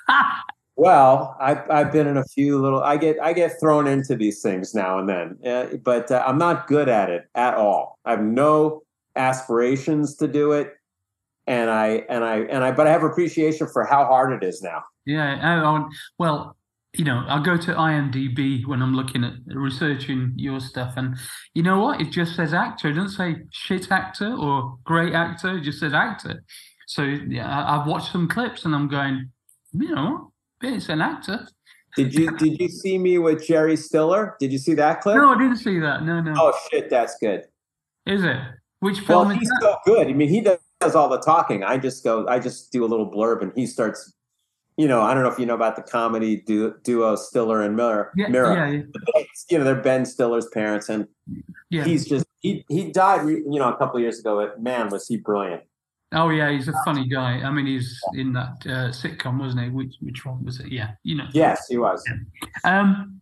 Well, I've I've been in a few little. I get I get thrown into these things now and then, uh, but uh, I'm not good at it at all. I have no aspirations to do it, and I and I and I. But I have appreciation for how hard it is now. Yeah. I, well, you know, I go to IMDb when I'm looking at researching your stuff, and you know what? It just says actor. It doesn't say shit actor or great actor. It just says actor. So yeah, I, I've watched some clips, and I'm going, you know. It's an actor. Did you did you see me with Jerry Stiller? Did you see that clip? No, I didn't see that. No, no. Oh shit, that's good. Is it? Which film well, is he's that? so good. I mean, he does all the talking. I just go, I just do a little blurb, and he starts. You know, I don't know if you know about the comedy duo, duo Stiller and Miller. Yeah, Mira. yeah, yeah. You know, they're Ben Stiller's parents, and yeah. he's just he he died. You know, a couple of years ago. But man, was he brilliant. Oh yeah, he's a funny guy. I mean, he's in that uh, sitcom, wasn't he? Which which one was it? Yeah, you know. Yes, he was. Yeah. Um,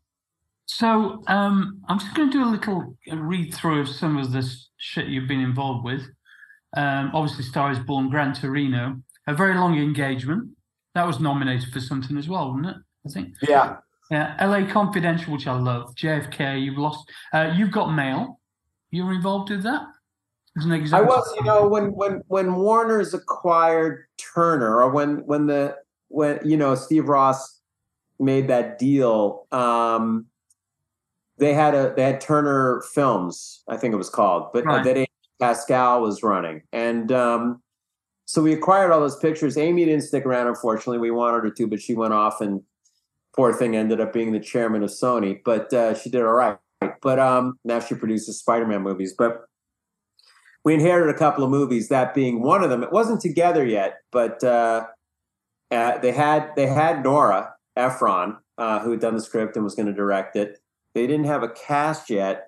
so um, I'm just going to do a little read through of some of the shit you've been involved with. Um, obviously, Star is Born, Gran Torino, A Very Long Engagement. That was nominated for something as well, wasn't it? I think. Yeah. Yeah. L A Confidential, which I love. J F K. You've lost. Uh, You've Got Mail. You were involved with that. I was, you know, when when when Warner's acquired Turner, or when when the when you know Steve Ross made that deal, um, they had a they had Turner Films, I think it was called, but right. that Amy Pascal was running, and um, so we acquired all those pictures. Amy didn't stick around, unfortunately. We wanted her to, but she went off, and poor thing ended up being the chairman of Sony. But uh, she did all right. But um, now she produces Spider-Man movies, but. We inherited a couple of movies, that being one of them. It wasn't together yet, but uh, uh, they had they had Nora Ephron, uh, who had done the script and was going to direct it. They didn't have a cast yet,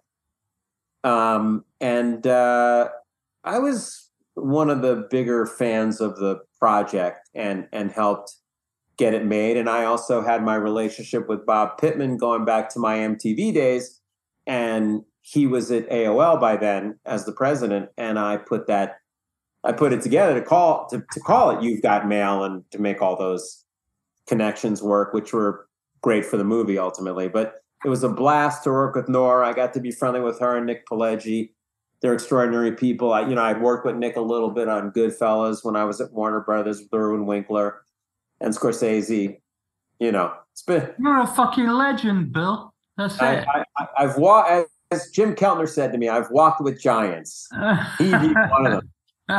um, and uh, I was one of the bigger fans of the project and and helped get it made. And I also had my relationship with Bob Pittman going back to my M T V days, and he was at A O L by then as the president, and I put that, I put it together to call to, to call it You've Got Mail and to make all those connections work, which were great for the movie ultimately. But it was a blast to work with Nora. I got to be friendly with her and Nick Pileggi. They're extraordinary people. I, you know, I'd worked with Nick a little bit on Goodfellas when I was at Warner Brothers with Irwin Winkler and Scorsese. You know, it's been. You're a fucking legend, Bill. That's I, it. I, I, I've walked, as Jim Keltner said to me, I've walked with giants. He'd be one of them.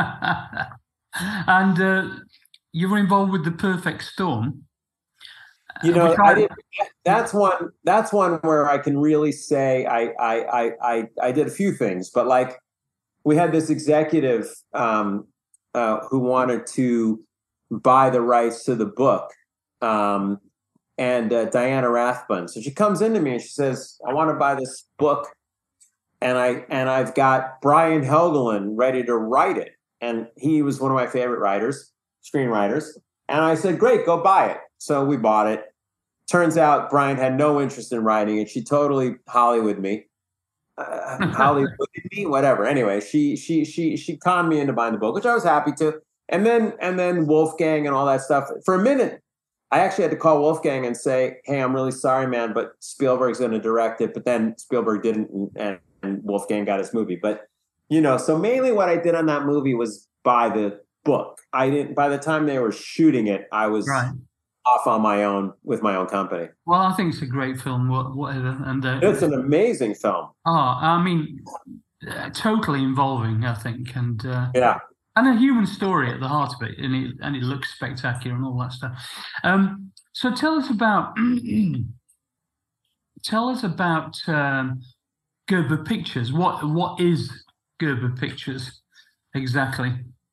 And uh, you were involved with The Perfect Storm. You know, I did, that's one. That's one where I can really say I, I, I, I, I did a few things, but like we had this executive um, uh, who wanted to buy the rights to the book, um, and uh, Diana Rathbun. So she comes into me and she says, "I want to buy this book, and I and I've got Brian Helgeland ready to write it, and he was one of my favorite writers, screenwriters." And I said, "Great, go buy it." So we bought it. Turns out Brian had no interest in writing it. She totally Hollywood me, uh, Hollywood me, whatever. Anyway, she she she she conned me into buying the book, which I was happy to. And then and then Wolfgang and all that stuff. For a minute, I actually had to call Wolfgang and say, "Hey, I'm really sorry, man, but Spielberg's going to direct it." But then Spielberg didn't, and, and Wolfgang got his movie. But you know, so mainly what I did on that movie was buy the book. I didn't. By the time they were shooting it, I was right. off on my own with my own company. Well, I think it's a great film, whatever. And uh, it's an amazing film. Oh, I mean, uh, totally involving, I think, and uh, yeah, and a human story at the heart of it, and it and it looks spectacular and all that stuff. Um, so tell us about tell us about um, Gerber Pictures. What what is Gerber Pictures exactly?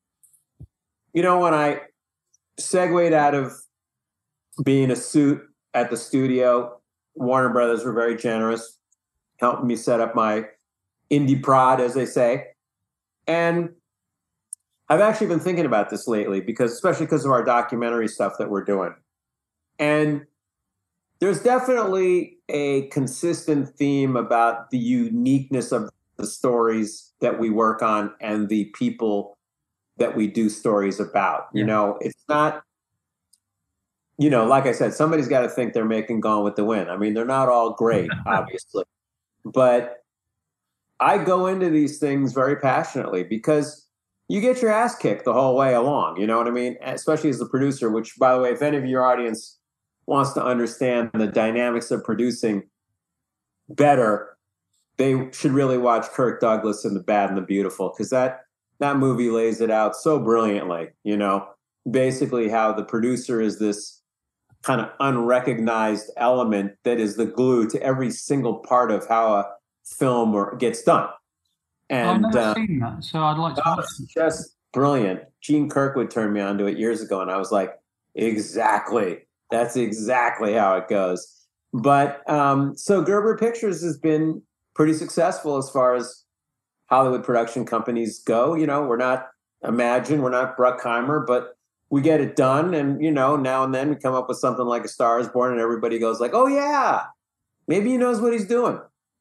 You know, when I segued out of being a suit at the studio, Warner Brothers were very generous, helping me set up my indie prod, as they say. And I've actually been thinking about this lately, because especially because of our documentary stuff that we're doing. And there's definitely a consistent theme about the uniqueness of the stories that we work on and the people that we do stories about. Yeah. You know, it's not, you know, like I said, somebody's got to think they're making Gone with the Wind. I mean, they're not all great, obviously. But I go into these things very passionately because you get your ass kicked the whole way along. You know what I mean? Especially as the producer, which, by the way, if any of your audience wants to understand the dynamics of producing better, they should really watch Kirk Douglas in The Bad and the Beautiful, because that, that movie lays it out so brilliantly, you know, basically how the producer is this kind of unrecognized element that is the glue to every single part of how a film or gets done. And I've never uh, seen that, so I'd like to oh, watch it's it. just brilliant. Gene Kirkwood turned me onto it years ago, and I was like, exactly. That's exactly how it goes. But um, so Gerber Pictures has been pretty successful as far as Hollywood production companies go. You know, we're not Imagine, we're not Bruckheimer, but we get it done. And, you know, now and then we come up with something like A Star is Born, and everybody goes like, oh, yeah, maybe he knows what he's doing.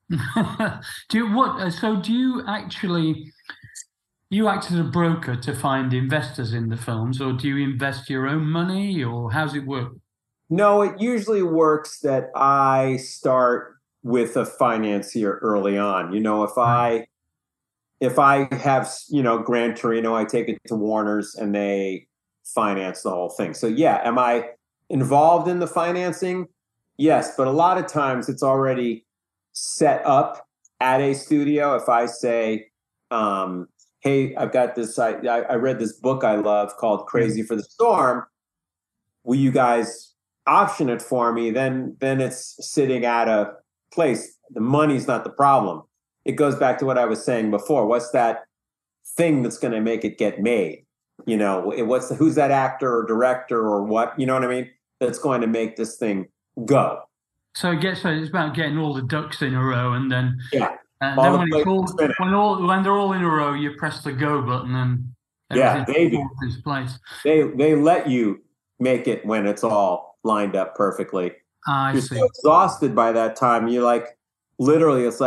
do you, what? So do you actually, you act as a broker to find investors in the films, or do you invest your own money, or how's it work? No, it usually works that I start with a financier early on. You know, if I if I have, you know, Gran Torino, I take it to Warner's and they finance the whole thing. So yeah, am I involved in the financing? Yes, but a lot of times it's already set up at a studio. If I say, um, hey, I've got this, I, I read this book I love called Crazy for the Storm. Will you guys option it for me? Then, then it's sitting at a place. The money's not the problem. It goes back to what I was saying before. What's that thing that's going to make it get made? You know, what's the, who's that actor or director or what, you know what I mean? That's going to make this thing go. So it gets, so it's about getting all the ducks in a row, and then yeah, and then when, it's all, when all when they're all in a row, you press the go button, and yeah, they do. This place. They they let you make it when it's all lined up perfectly. I You're see. so exhausted by that time. You're like, literally, it's like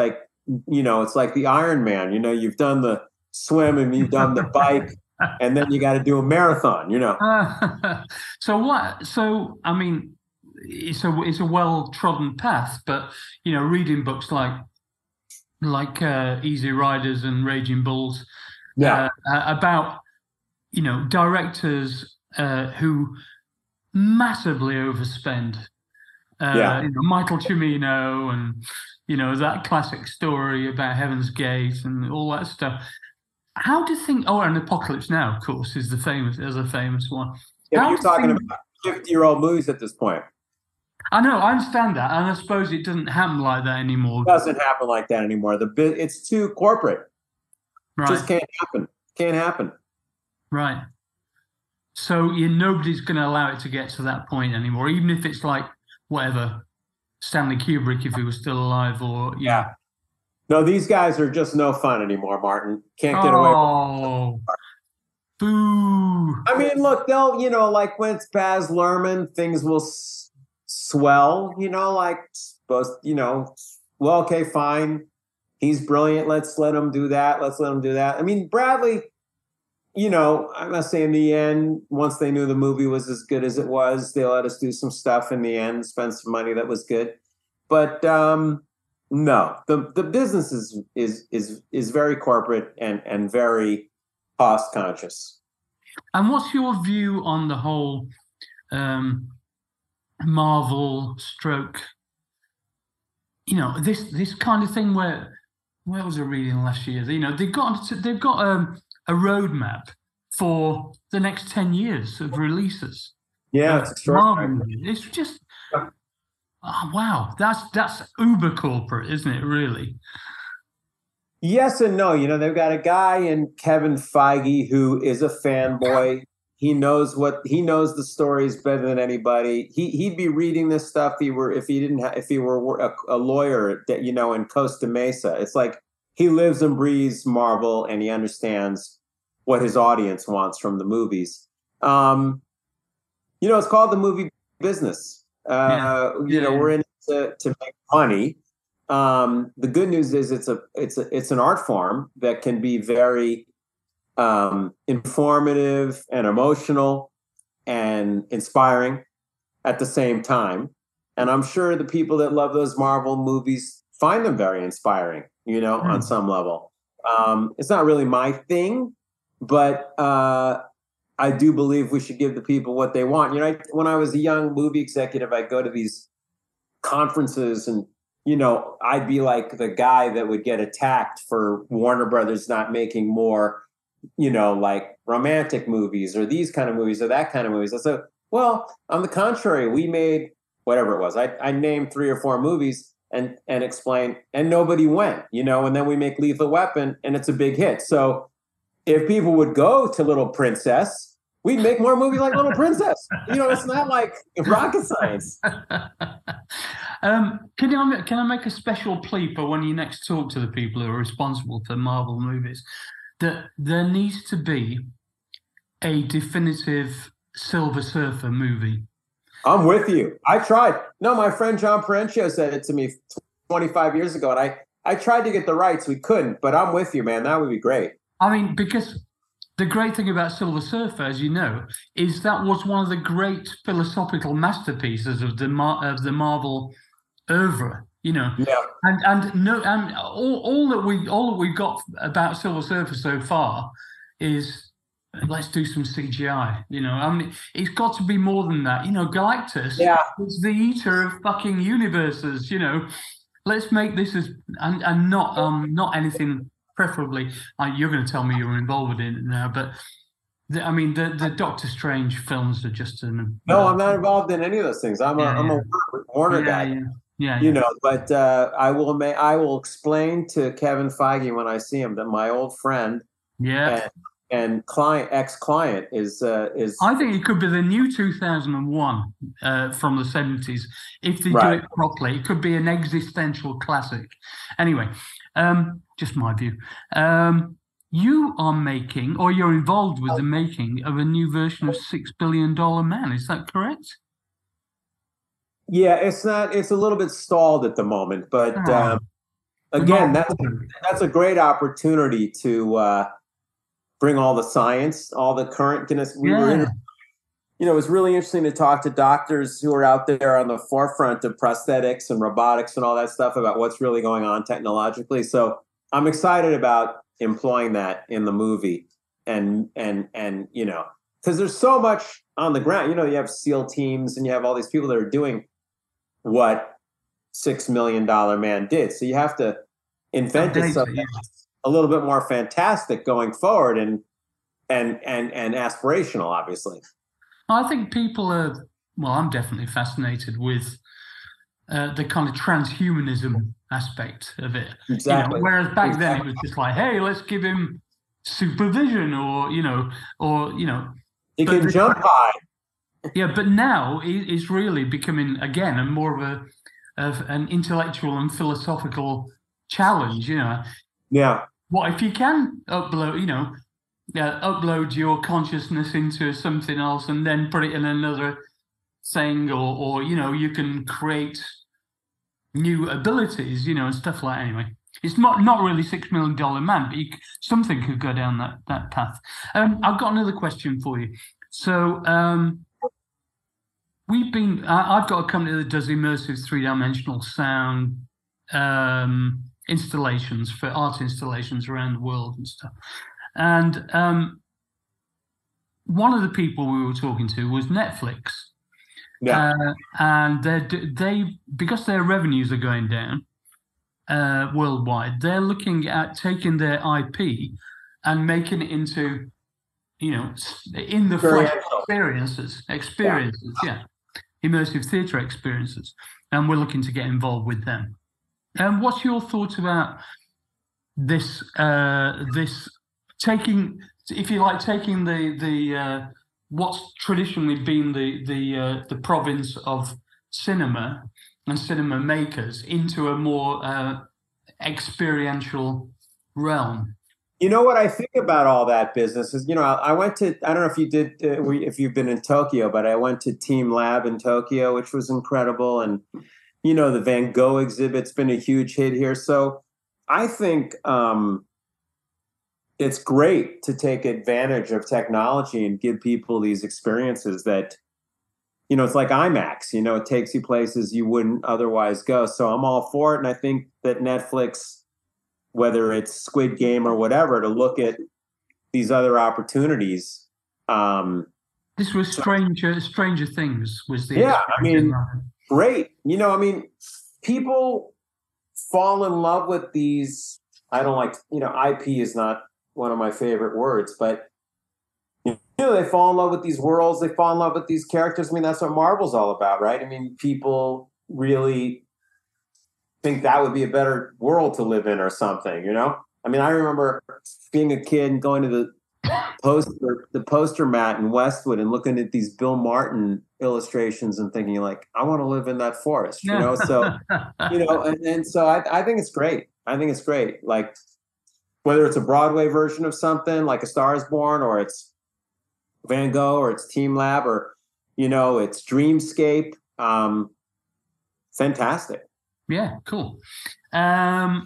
you know, it's like the Iron Man. You know, you've done the swim and you've done the bike, and then you got to do a marathon. You know. Uh, so what? So I mean, it's a it's a well trodden path, but you know, reading books like like uh, Easy Riders and Raging Bulls, Yeah. uh, about you know directors uh, who massively overspend. Uh, Yeah. you know, Michael Cimino and you know that classic story about Heaven's Gate and all that stuff. How do you think? Oh, and Apocalypse Now, of course, is the famous is a famous one. Yeah, How you're do you talking think- about fifty-year-old movies at this point. I know, I understand that, and I suppose it doesn't happen like that anymore. It doesn't happen like that anymore. The bit it's too corporate. Right, Just can't happen. Can't happen. right. So you, nobody's going to allow it to get to that point anymore, even if it's like whatever Stanley Kubrick, if he was still alive, or you Yeah. No, these guys are just no fun anymore, Martin. Can't get away. Oh, boo! I mean, look, they'll, you know, like when it's Baz Luhrmann, things will s- swell, you know, like, supposed, you know, well, okay, fine. He's brilliant. Let's let him do that. Let's let him do that. I mean, Bradley, you know, I must say in the end, once they knew the movie was as good as it was, they let us do some stuff in the end, spend some money that was good. But um, no, the, the business is, is, is, is very corporate and, and very cost conscious. And what's your view on the whole um, Marvel stroke? You know, this this kind of thing where where was I reading last year? You know, they've got they've got um, a roadmap for the next ten years of releases. Yeah, of it's extraordinary. Marvel movies. It's just oh, wow, that's that's uber corporate, isn't it? Really? Yes and no. You know, they've got a guy in Kevin Feige who is a fanboy. He knows what he knows the stories better than anybody. He he'd be reading this stuff if he were if he didn't ha- if he were a, a lawyer that you know in Costa Mesa. It's like he lives and breathes Marvel and he understands what his audience wants from the movies. Um, you know, it's called the movie business. Uh, Yeah. You Yeah, know, yeah. we're in it to, to make money. Um, the good news is it's a it's a it's an art form that can be very um, informative and emotional and inspiring at the same time. And I'm sure the people that love those Marvel movies find them very inspiring, you know, Hmm. on some level. Um, it's not really my thing, but uh, I do believe we should give the people what they want. You know, I, when I was a young movie executive, I'd go to these conferences and you know, I'd be like the guy that would get attacked for Warner Brothers not making more, you know, like romantic movies or these kind of movies or that kind of movies. I said, well, on the contrary, we made whatever it was. I, I named three or four movies and and explained, and nobody went, you know, and then we make Lethal Weapon and it's a big hit. So if people would go to Little Princess, we'd make more movies like Little Princess. You know, it's not like rocket science. um, can I can I make a special plea for when you next talk to the people who are responsible for Marvel movies that there needs to be a definitive Silver Surfer movie? I'm with you. I tried. No, my friend John Perenchio said it to me twenty-five years ago, and I, I tried to get the rights. We couldn't, but I'm with you, man. That would be great. I mean, because the great thing about Silver Surfer, as you know, is that was one of the great philosophical masterpieces of the Mar- of the Marvel oeuvre. You know, Yeah. and and no, and all, all that we all that we've got about Silver Surfer so far is let's do some C G I. You know, I mean, it's got to be more than that. You know, Galactus Yeah. is the eater of fucking universes. You know, let's make this as and, and not um not anything. Preferably, uh, you're going to tell me you're involved in it now, but the, I mean, the, the Doctor Strange films are just an. No, I'm not involved in any of those things. I'm a, Yeah, I'm a Warner yeah, guy. yeah, yeah, You yeah. know, but uh, I will ma- I will explain to Kevin Feige when I see him that my old friend yeah. and, and client ex client is uh, is I think it could be the new two thousand one uh, from the seventies if they Right. do it properly. It could be an existential classic. Anyway, um, just my view. Um, you are making, or you're involved with the making of a new version of Six Billion Dollar Man. Is that correct? yeah. It's not. It's a little bit stalled at the moment, but Oh. um, again, that's that's a great opportunity to uh, bring all the science, all the current. We yeah. were, in, you know, it was really interesting to talk to doctors who are out there on the forefront of prosthetics and robotics and all that stuff about what's really going on technologically. So I'm excited about employing that in the movie, and and and you know, because there's so much on the ground. You know, you have SEAL teams and you have all these people that are doing what Six Million Dollar Man did. So you have to invent something yeah. a little bit more fantastic going forward, and and and and aspirational, obviously. I think people are. Well, I'm definitely fascinated with uh, the kind of transhumanism aspect of it. Exactly. You know, whereas back exactly. then it was just like, hey, let's give him supervision, or you know, or you know, he can the, jump high. Yeah, but now it's really becoming again a more of a of an intellectual and philosophical challenge. You know. Yeah. What if you can upload? You know. Yeah, upload your consciousness into something else and then put it in another thing, or, or you know, you can create new abilities, you know, and stuff like that. Anyway, it's not not really Six Million Dollar Man, but you, something could go down that that path. Um, I've got another question for you. So um, we've been. I, I've got a company that does immersive three dimensional sound um, installations for art installations around the world and stuff. And um, one of the people we were talking to was Netflix. Yeah. Uh, and they they because their revenues are going down uh, worldwide, they're looking at taking their I P and making it into, you know, in the flesh experiences, experiences, yeah. yeah, immersive theatre experiences. And we're looking to get involved with them. And what's your thoughts about this? Uh, this taking, if you like, taking the the uh, what's traditionally been the the uh, the province of cinema and cinema makers into a more uh, experiential realm. You know what I think about all that business is, you know, I went to, I don't know if you did, uh, if you've been in Tokyo, but I went to Team Lab in Tokyo, which was incredible. And, you know, the Van Gogh exhibit's been a huge hit here. So I think, um, it's great to take advantage of technology and give people these experiences that, you know, it's like IMAX, you know, it takes you places you wouldn't otherwise go. So I'm all for it. And I think that Netflix, whether it's Squid Game or whatever, to look at these other opportunities. Um, this was Stranger, Stranger Things was the. Yeah, I mean, great. You know, I mean, people fall in love with these. I don't like, you know, I P is not one of my favorite words, but you know, they fall in love with these worlds. They fall in love with these characters. I mean, that's what Marvel's all about, right? I mean, people really think that would be a better world to live in or something, you know? I mean, I remember being a kid and going to the poster, the poster mat in Westwood and looking at these Bill Martin illustrations and thinking like, I want to live in that forest, you know? So, you know, and, and so I, I think it's great. I think it's great. Like, whether it's a Broadway version of something like A Star is Born, or it's Van Gogh, or it's Team Lab, or, you know, it's Dreamscape. Um, fantastic. Yeah, cool. Um,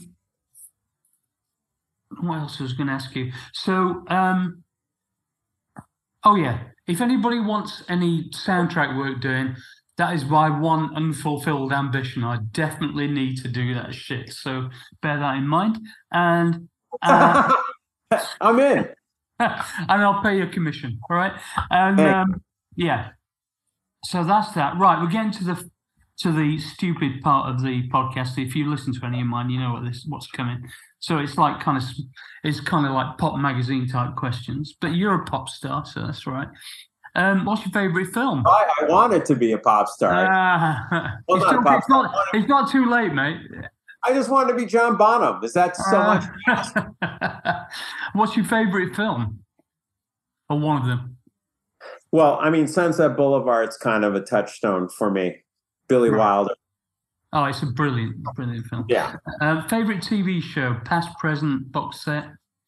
what else was I going to ask you? So, um, oh yeah, if anybody wants any soundtrack work doing, that is my one unfulfilled ambition. I definitely need to do that shit. So bear that in mind. And uh, I'm in. And I'll pay you a commission. All right. And um, yeah. So that's that. Right. We're getting to the to the stupid part of the podcast. If you listen to any of mine, you know what this what's coming. So it's like kind of it's kind of like pop magazine type questions. But you're a pop star, so that's right. Um, what's your favorite film? I, I wanted to be a pop star. Uh, well, it's, not, pop it's, not, it's not too late, mate. I just wanted to be John Bonham. Is that so uh, much? What's your favorite film? Or one of them? Well, I mean, Sunset Boulevard's kind of a touchstone for me. Billy right. Wilder. Oh, it's a brilliant, brilliant film. Yeah. Uh, favorite T V show, past, present, box set?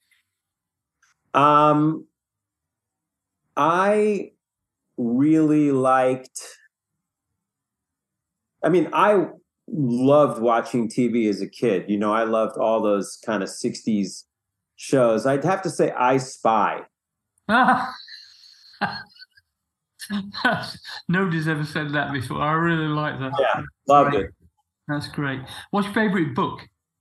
Um, I really liked. I mean, I loved watching T V as a kid. You know, I loved all those kind of sixties shows. I'd have to say I Spy. Nobody's ever said that before. I really like that. Yeah, loved it. That's great. What's your favorite book?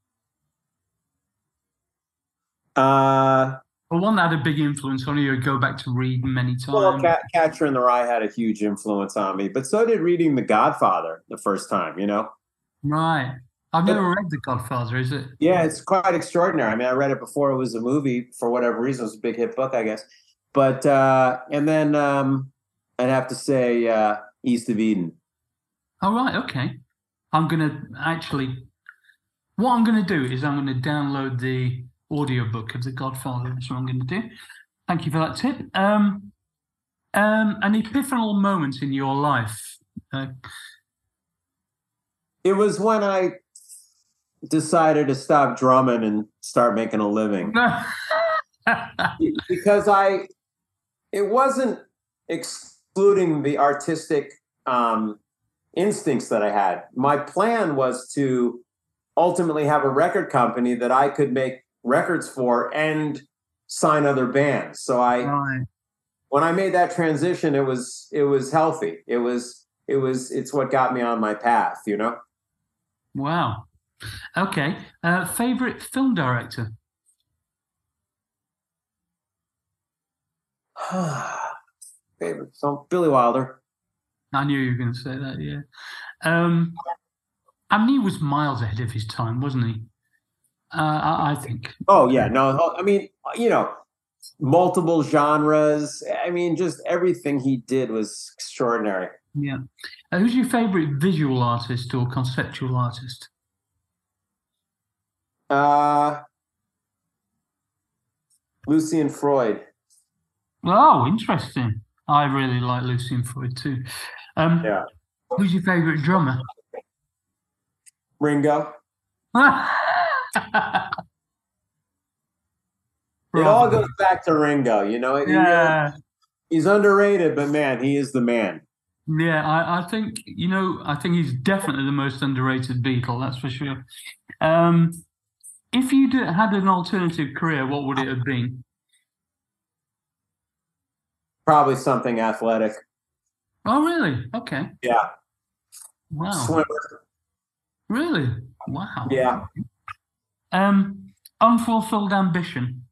Uh, Well, one that had a big influence on you, go back to read many times. well, Cat- Catcher in the Rye had a huge influence on me, but so did reading The Godfather the first time, you know? Right. I've never read The Godfather, is it? Yeah, it's quite extraordinary. I mean, I read it before it was a movie for whatever reason. It was a big hit book, I guess. But, uh, and then um, I'd have to say uh, East of Eden. Oh, right, okay. I'm going to actually, what I'm going to do is I'm going to download the audiobook of The Godfather. That's what I'm going to do. Thank you for that tip. Um, um, an epiphanal moment in your life? Uh, It was when I decided to stop drumming and start making a living. Because I, it wasn't excluding the artistic um, instincts that I had. My plan was to ultimately have a record company that I could make records for and sign other bands. So I, right. when I made that transition, it was it was healthy. It was it was it's what got me on my path, you know. Wow. Okay. Uh, favorite film director? Favorite song, Billy Wilder. I knew you were going to say that. Yeah. Um, I mean, he was miles ahead of his time, wasn't he? Uh, I, I think. Oh yeah, no, I mean, you know, multiple genres. I mean, just everything he did was extraordinary. Yeah. Uh, who's your favorite visual artist or conceptual artist? Uh, Lucian Freud. Oh, interesting. I really like Lucian Freud too. Um, Yeah. Who's your favorite drummer? Ringo. Right. It all goes back to Ringo, you know. He Yeah. really, he's underrated, but man, he is the man. Yeah, I, I think, you know, I think he's definitely the most underrated Beatle, that's for sure. Um, if you had an alternative career, what would it have been? Probably something athletic. Oh, really? Okay. Yeah. Wow. Swimmer. Really? Wow. Yeah. Um, unfulfilled ambition.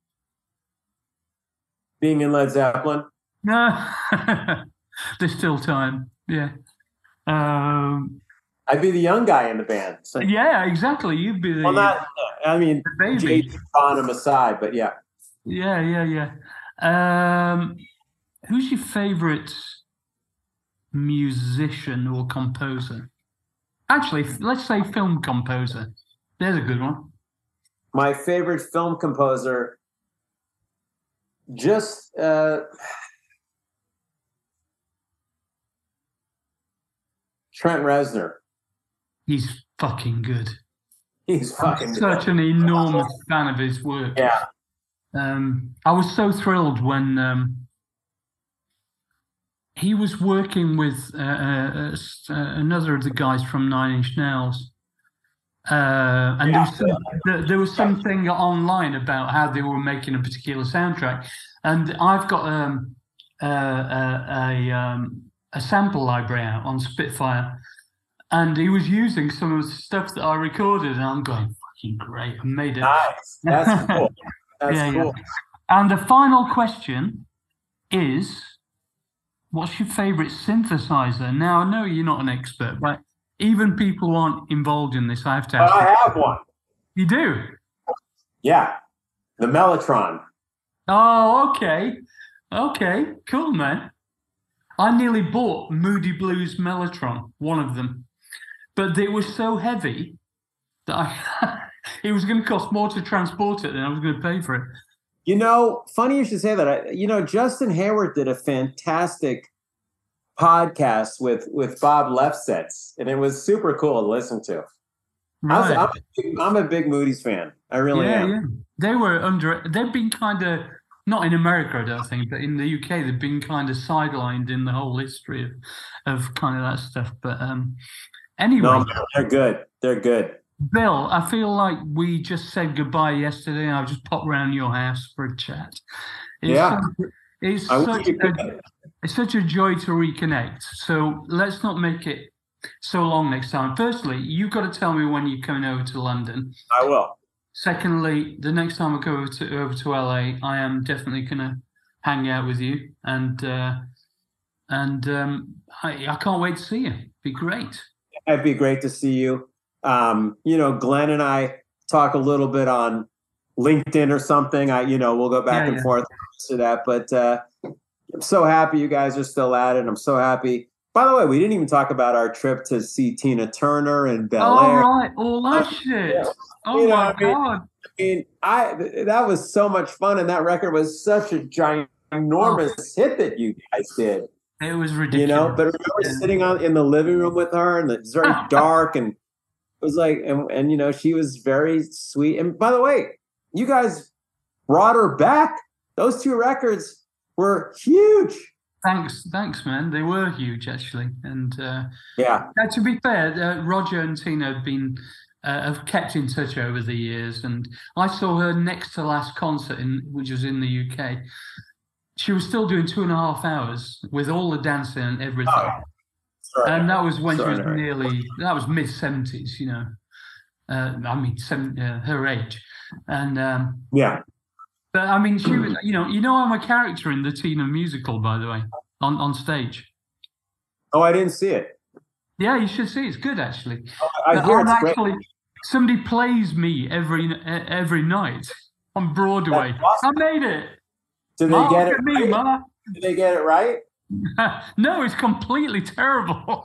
Being in Led Zeppelin. No. There's still time. Yeah. Um, I'd be the young guy in the band. So, yeah, exactly. You'd be the, well, not, I mean, the baby. Jason Bonham aside, but yeah. Yeah, yeah, yeah. Um, who's your favorite musician or composer? Actually, let's say film composer. There's a good one. My favorite film composer, just uh, Trent Reznor. He's fucking good. He's fucking I'm such good. an enormous fan of his work. Yeah. Um, I was so thrilled when um, he was working with uh, uh, uh, another of the guys from Nine Inch Nails. Uh, and Yeah. there, was some, there, there was something online about how they were making a particular soundtrack. And I've got um, uh, a, a, um, a sample library out on Spitfire. And he was using some of the stuff that I recorded. And I'm going, fucking great. I made it. Nice. That's cool. That's Yeah, cool. yeah. And the final question is, what's your favorite synthesizer? Now, I know you're not an expert, but even people who aren't involved in this, I have to ask. I you. have one. You do? Yeah. The Mellotron. Oh, okay. Okay, cool, man. I nearly bought Moody Blues Mellotron, one of them. But they were so heavy that I it was going to cost more to transport it than I was going to pay for it. You know, funny you should say that. I, you know, Justin Hayward did a fantastic podcast with with Bob Lefsetz, and it was super cool to listen to. I was, Right. I'm, a big, I'm a big Moody's fan. I really yeah, am. yeah. They were under. They've been kind of not in America, I don't think, but in the U K, they've been kind of sidelined in the whole history of, of kind of that stuff. But um, Anyway. No, they're good. They're good. Bill, I feel like we just said goodbye yesterday and I've just popped round your house for a chat. It's yeah. Such, it's, such a, it's such a joy to reconnect. So let's not make it so long next time. Firstly, you've got to tell me when you're coming over to London. I will. Secondly, the next time I go over to, over to L A, I am definitely going to hang out with you. And uh, and um, I, I can't wait to see you. It'd be great. It'd be great to see you. Um, you know, Glenn and I talk a little bit on LinkedIn or something. I, you know, we'll go back yeah, and yeah. forth to that. But uh, I'm so happy you guys are still at it. I'm so happy. By the way, we didn't even talk about our trip to see Tina Turner and Bel Air. Oh, right. All that uh, shit. Yeah. Oh, you know, my I mean, God. I mean, I, that was so much fun. And that record was such a ginormous oh. hit that you guys did. It was ridiculous. You know, but I remember yeah. sitting on in the living room with her, and it's very dark, and it was like, and, and you know, she was very sweet. And by the way, you guys brought her back. Those two records were huge. Thanks, thanks, man. They were huge, actually. And uh, yeah. Now, to be fair, uh, Roger and Tina have been uh, have kept in touch over the years, and I saw her next to last concert, in which was in the U K. She was still doing two and a half hours with all the dancing and everything. Oh, sorry. And that was when sorry, she was sorry. nearly, that was mid seventies, you know. Uh, I mean, seven, uh, her age. And um, yeah. But I mean, she was, you know, you know, I'm a character in the Tina musical, by the way, on, on stage. Oh, I didn't see it. Yeah, you should see it. It's good, actually. Oh, I hear I'm it's actually, great. Somebody plays me every every night on Broadway. Awesome. I made it. Did they Ma, get it me, right? Ma. Did they get it right? No, it's completely terrible.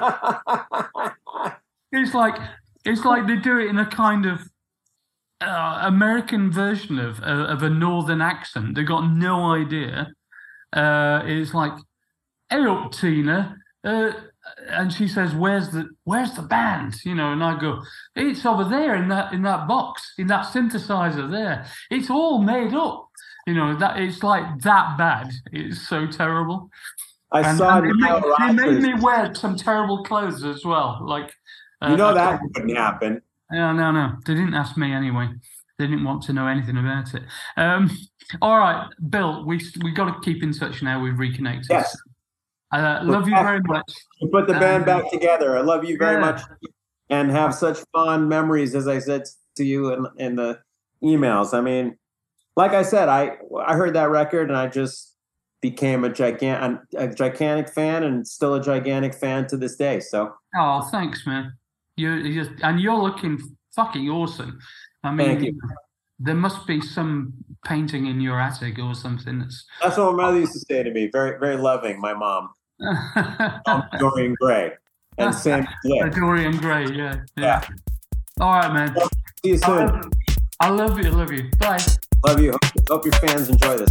It's like it's like they do it in a kind of uh, American version of uh, of a northern accent. They got no idea. Uh, it's like, "Hey up, Tina," uh, and she says, "Where's the Where's the band?" You know, and I go, "It's over there in that in that box, in that synthesizer there. It's all made up." You know, that it's like that bad. It's so terrible. I and, saw and it. They made, made me wear some terrible clothes as well. Like uh, you know that wouldn't happen. No, no, no. They didn't ask me anyway. They didn't want to know anything about it. Um, all right, Bill. We we got to keep in touch now. We've reconnected. Yes. Uh, love you very much. We put the band um, back together. I love you very yeah. much, and have such fond memories, as I said to you in in the emails. I mean. Like I said, I I heard that record and I just became a gigantic a gigantic fan and still a gigantic fan to this day. So oh, thanks, man. You're, you're just and you're looking fucking awesome. I mean, Thank you. There must be some painting in your attic or something. That's that's what my mother used to say to me. Very very loving. My mom, um, Dorian Gray, and Sam. Yeah. Dorian Gray. Yeah, yeah. Yeah. All right, man. Well, see you soon. I love you. I love you. Bye. Love you. Hope, hope your fans enjoy this.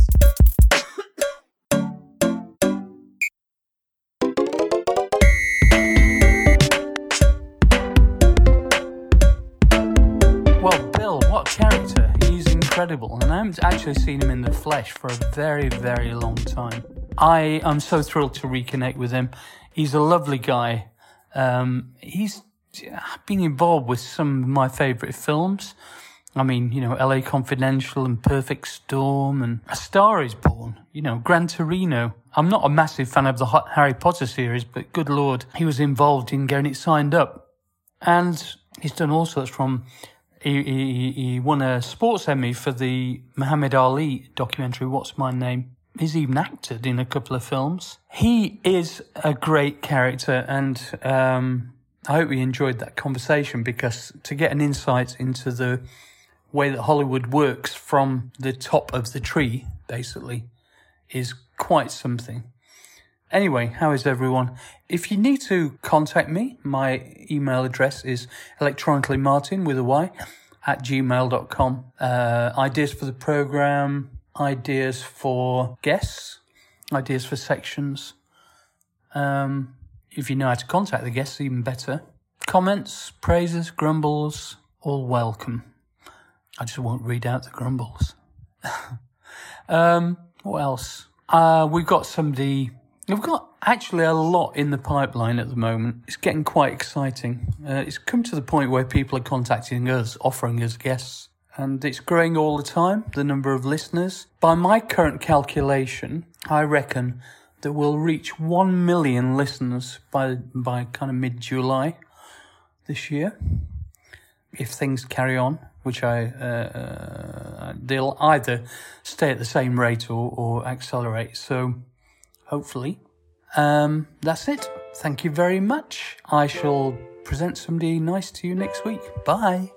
Well, Bill, what character. He's incredible. And I haven't actually seen him in the flesh for a very, very long time. I am so thrilled to reconnect with him. He's a lovely guy. Um, he's been involved with some of my favourite films. I mean, you know, L A Confidential and Perfect Storm and A Star Is Born, you know, Gran Torino. I'm not a massive fan of the Harry Potter series, but good Lord, he was involved in getting it signed up. And he's done all sorts from, he, he, he won a sports Emmy for the Muhammad Ali documentary, What's My Name? He's even acted in a couple of films. He is a great character, and um, I hope you enjoyed that conversation, because to get an insight into the way that Hollywood works from the top of the tree, basically, is quite something. Anyway, how is everyone? If you need to contact me, my email address is electronicallymartin with a Y at gmail dot com. Uh, ideas for the program, ideas for guests, ideas for sections. Um, if you know how to contact the guests, even better. Comments, praises, grumbles, all welcome. I just won't read out the grumbles. um, what else? Uh, we've got somebody We've got actually a lot in the pipeline at the moment. It's getting quite exciting. Uh, it's come to the point where people are contacting us, offering us guests, and it's growing all the time, the number of listeners. By my current calculation, I reckon that we'll reach one million listeners by by kind of mid-July this year, if things carry on, which I uh, uh, they'll either stay at the same rate or, or accelerate. So hopefully. Um, that's it. Thank you very much. I shall present somebody nice to you next week. Bye.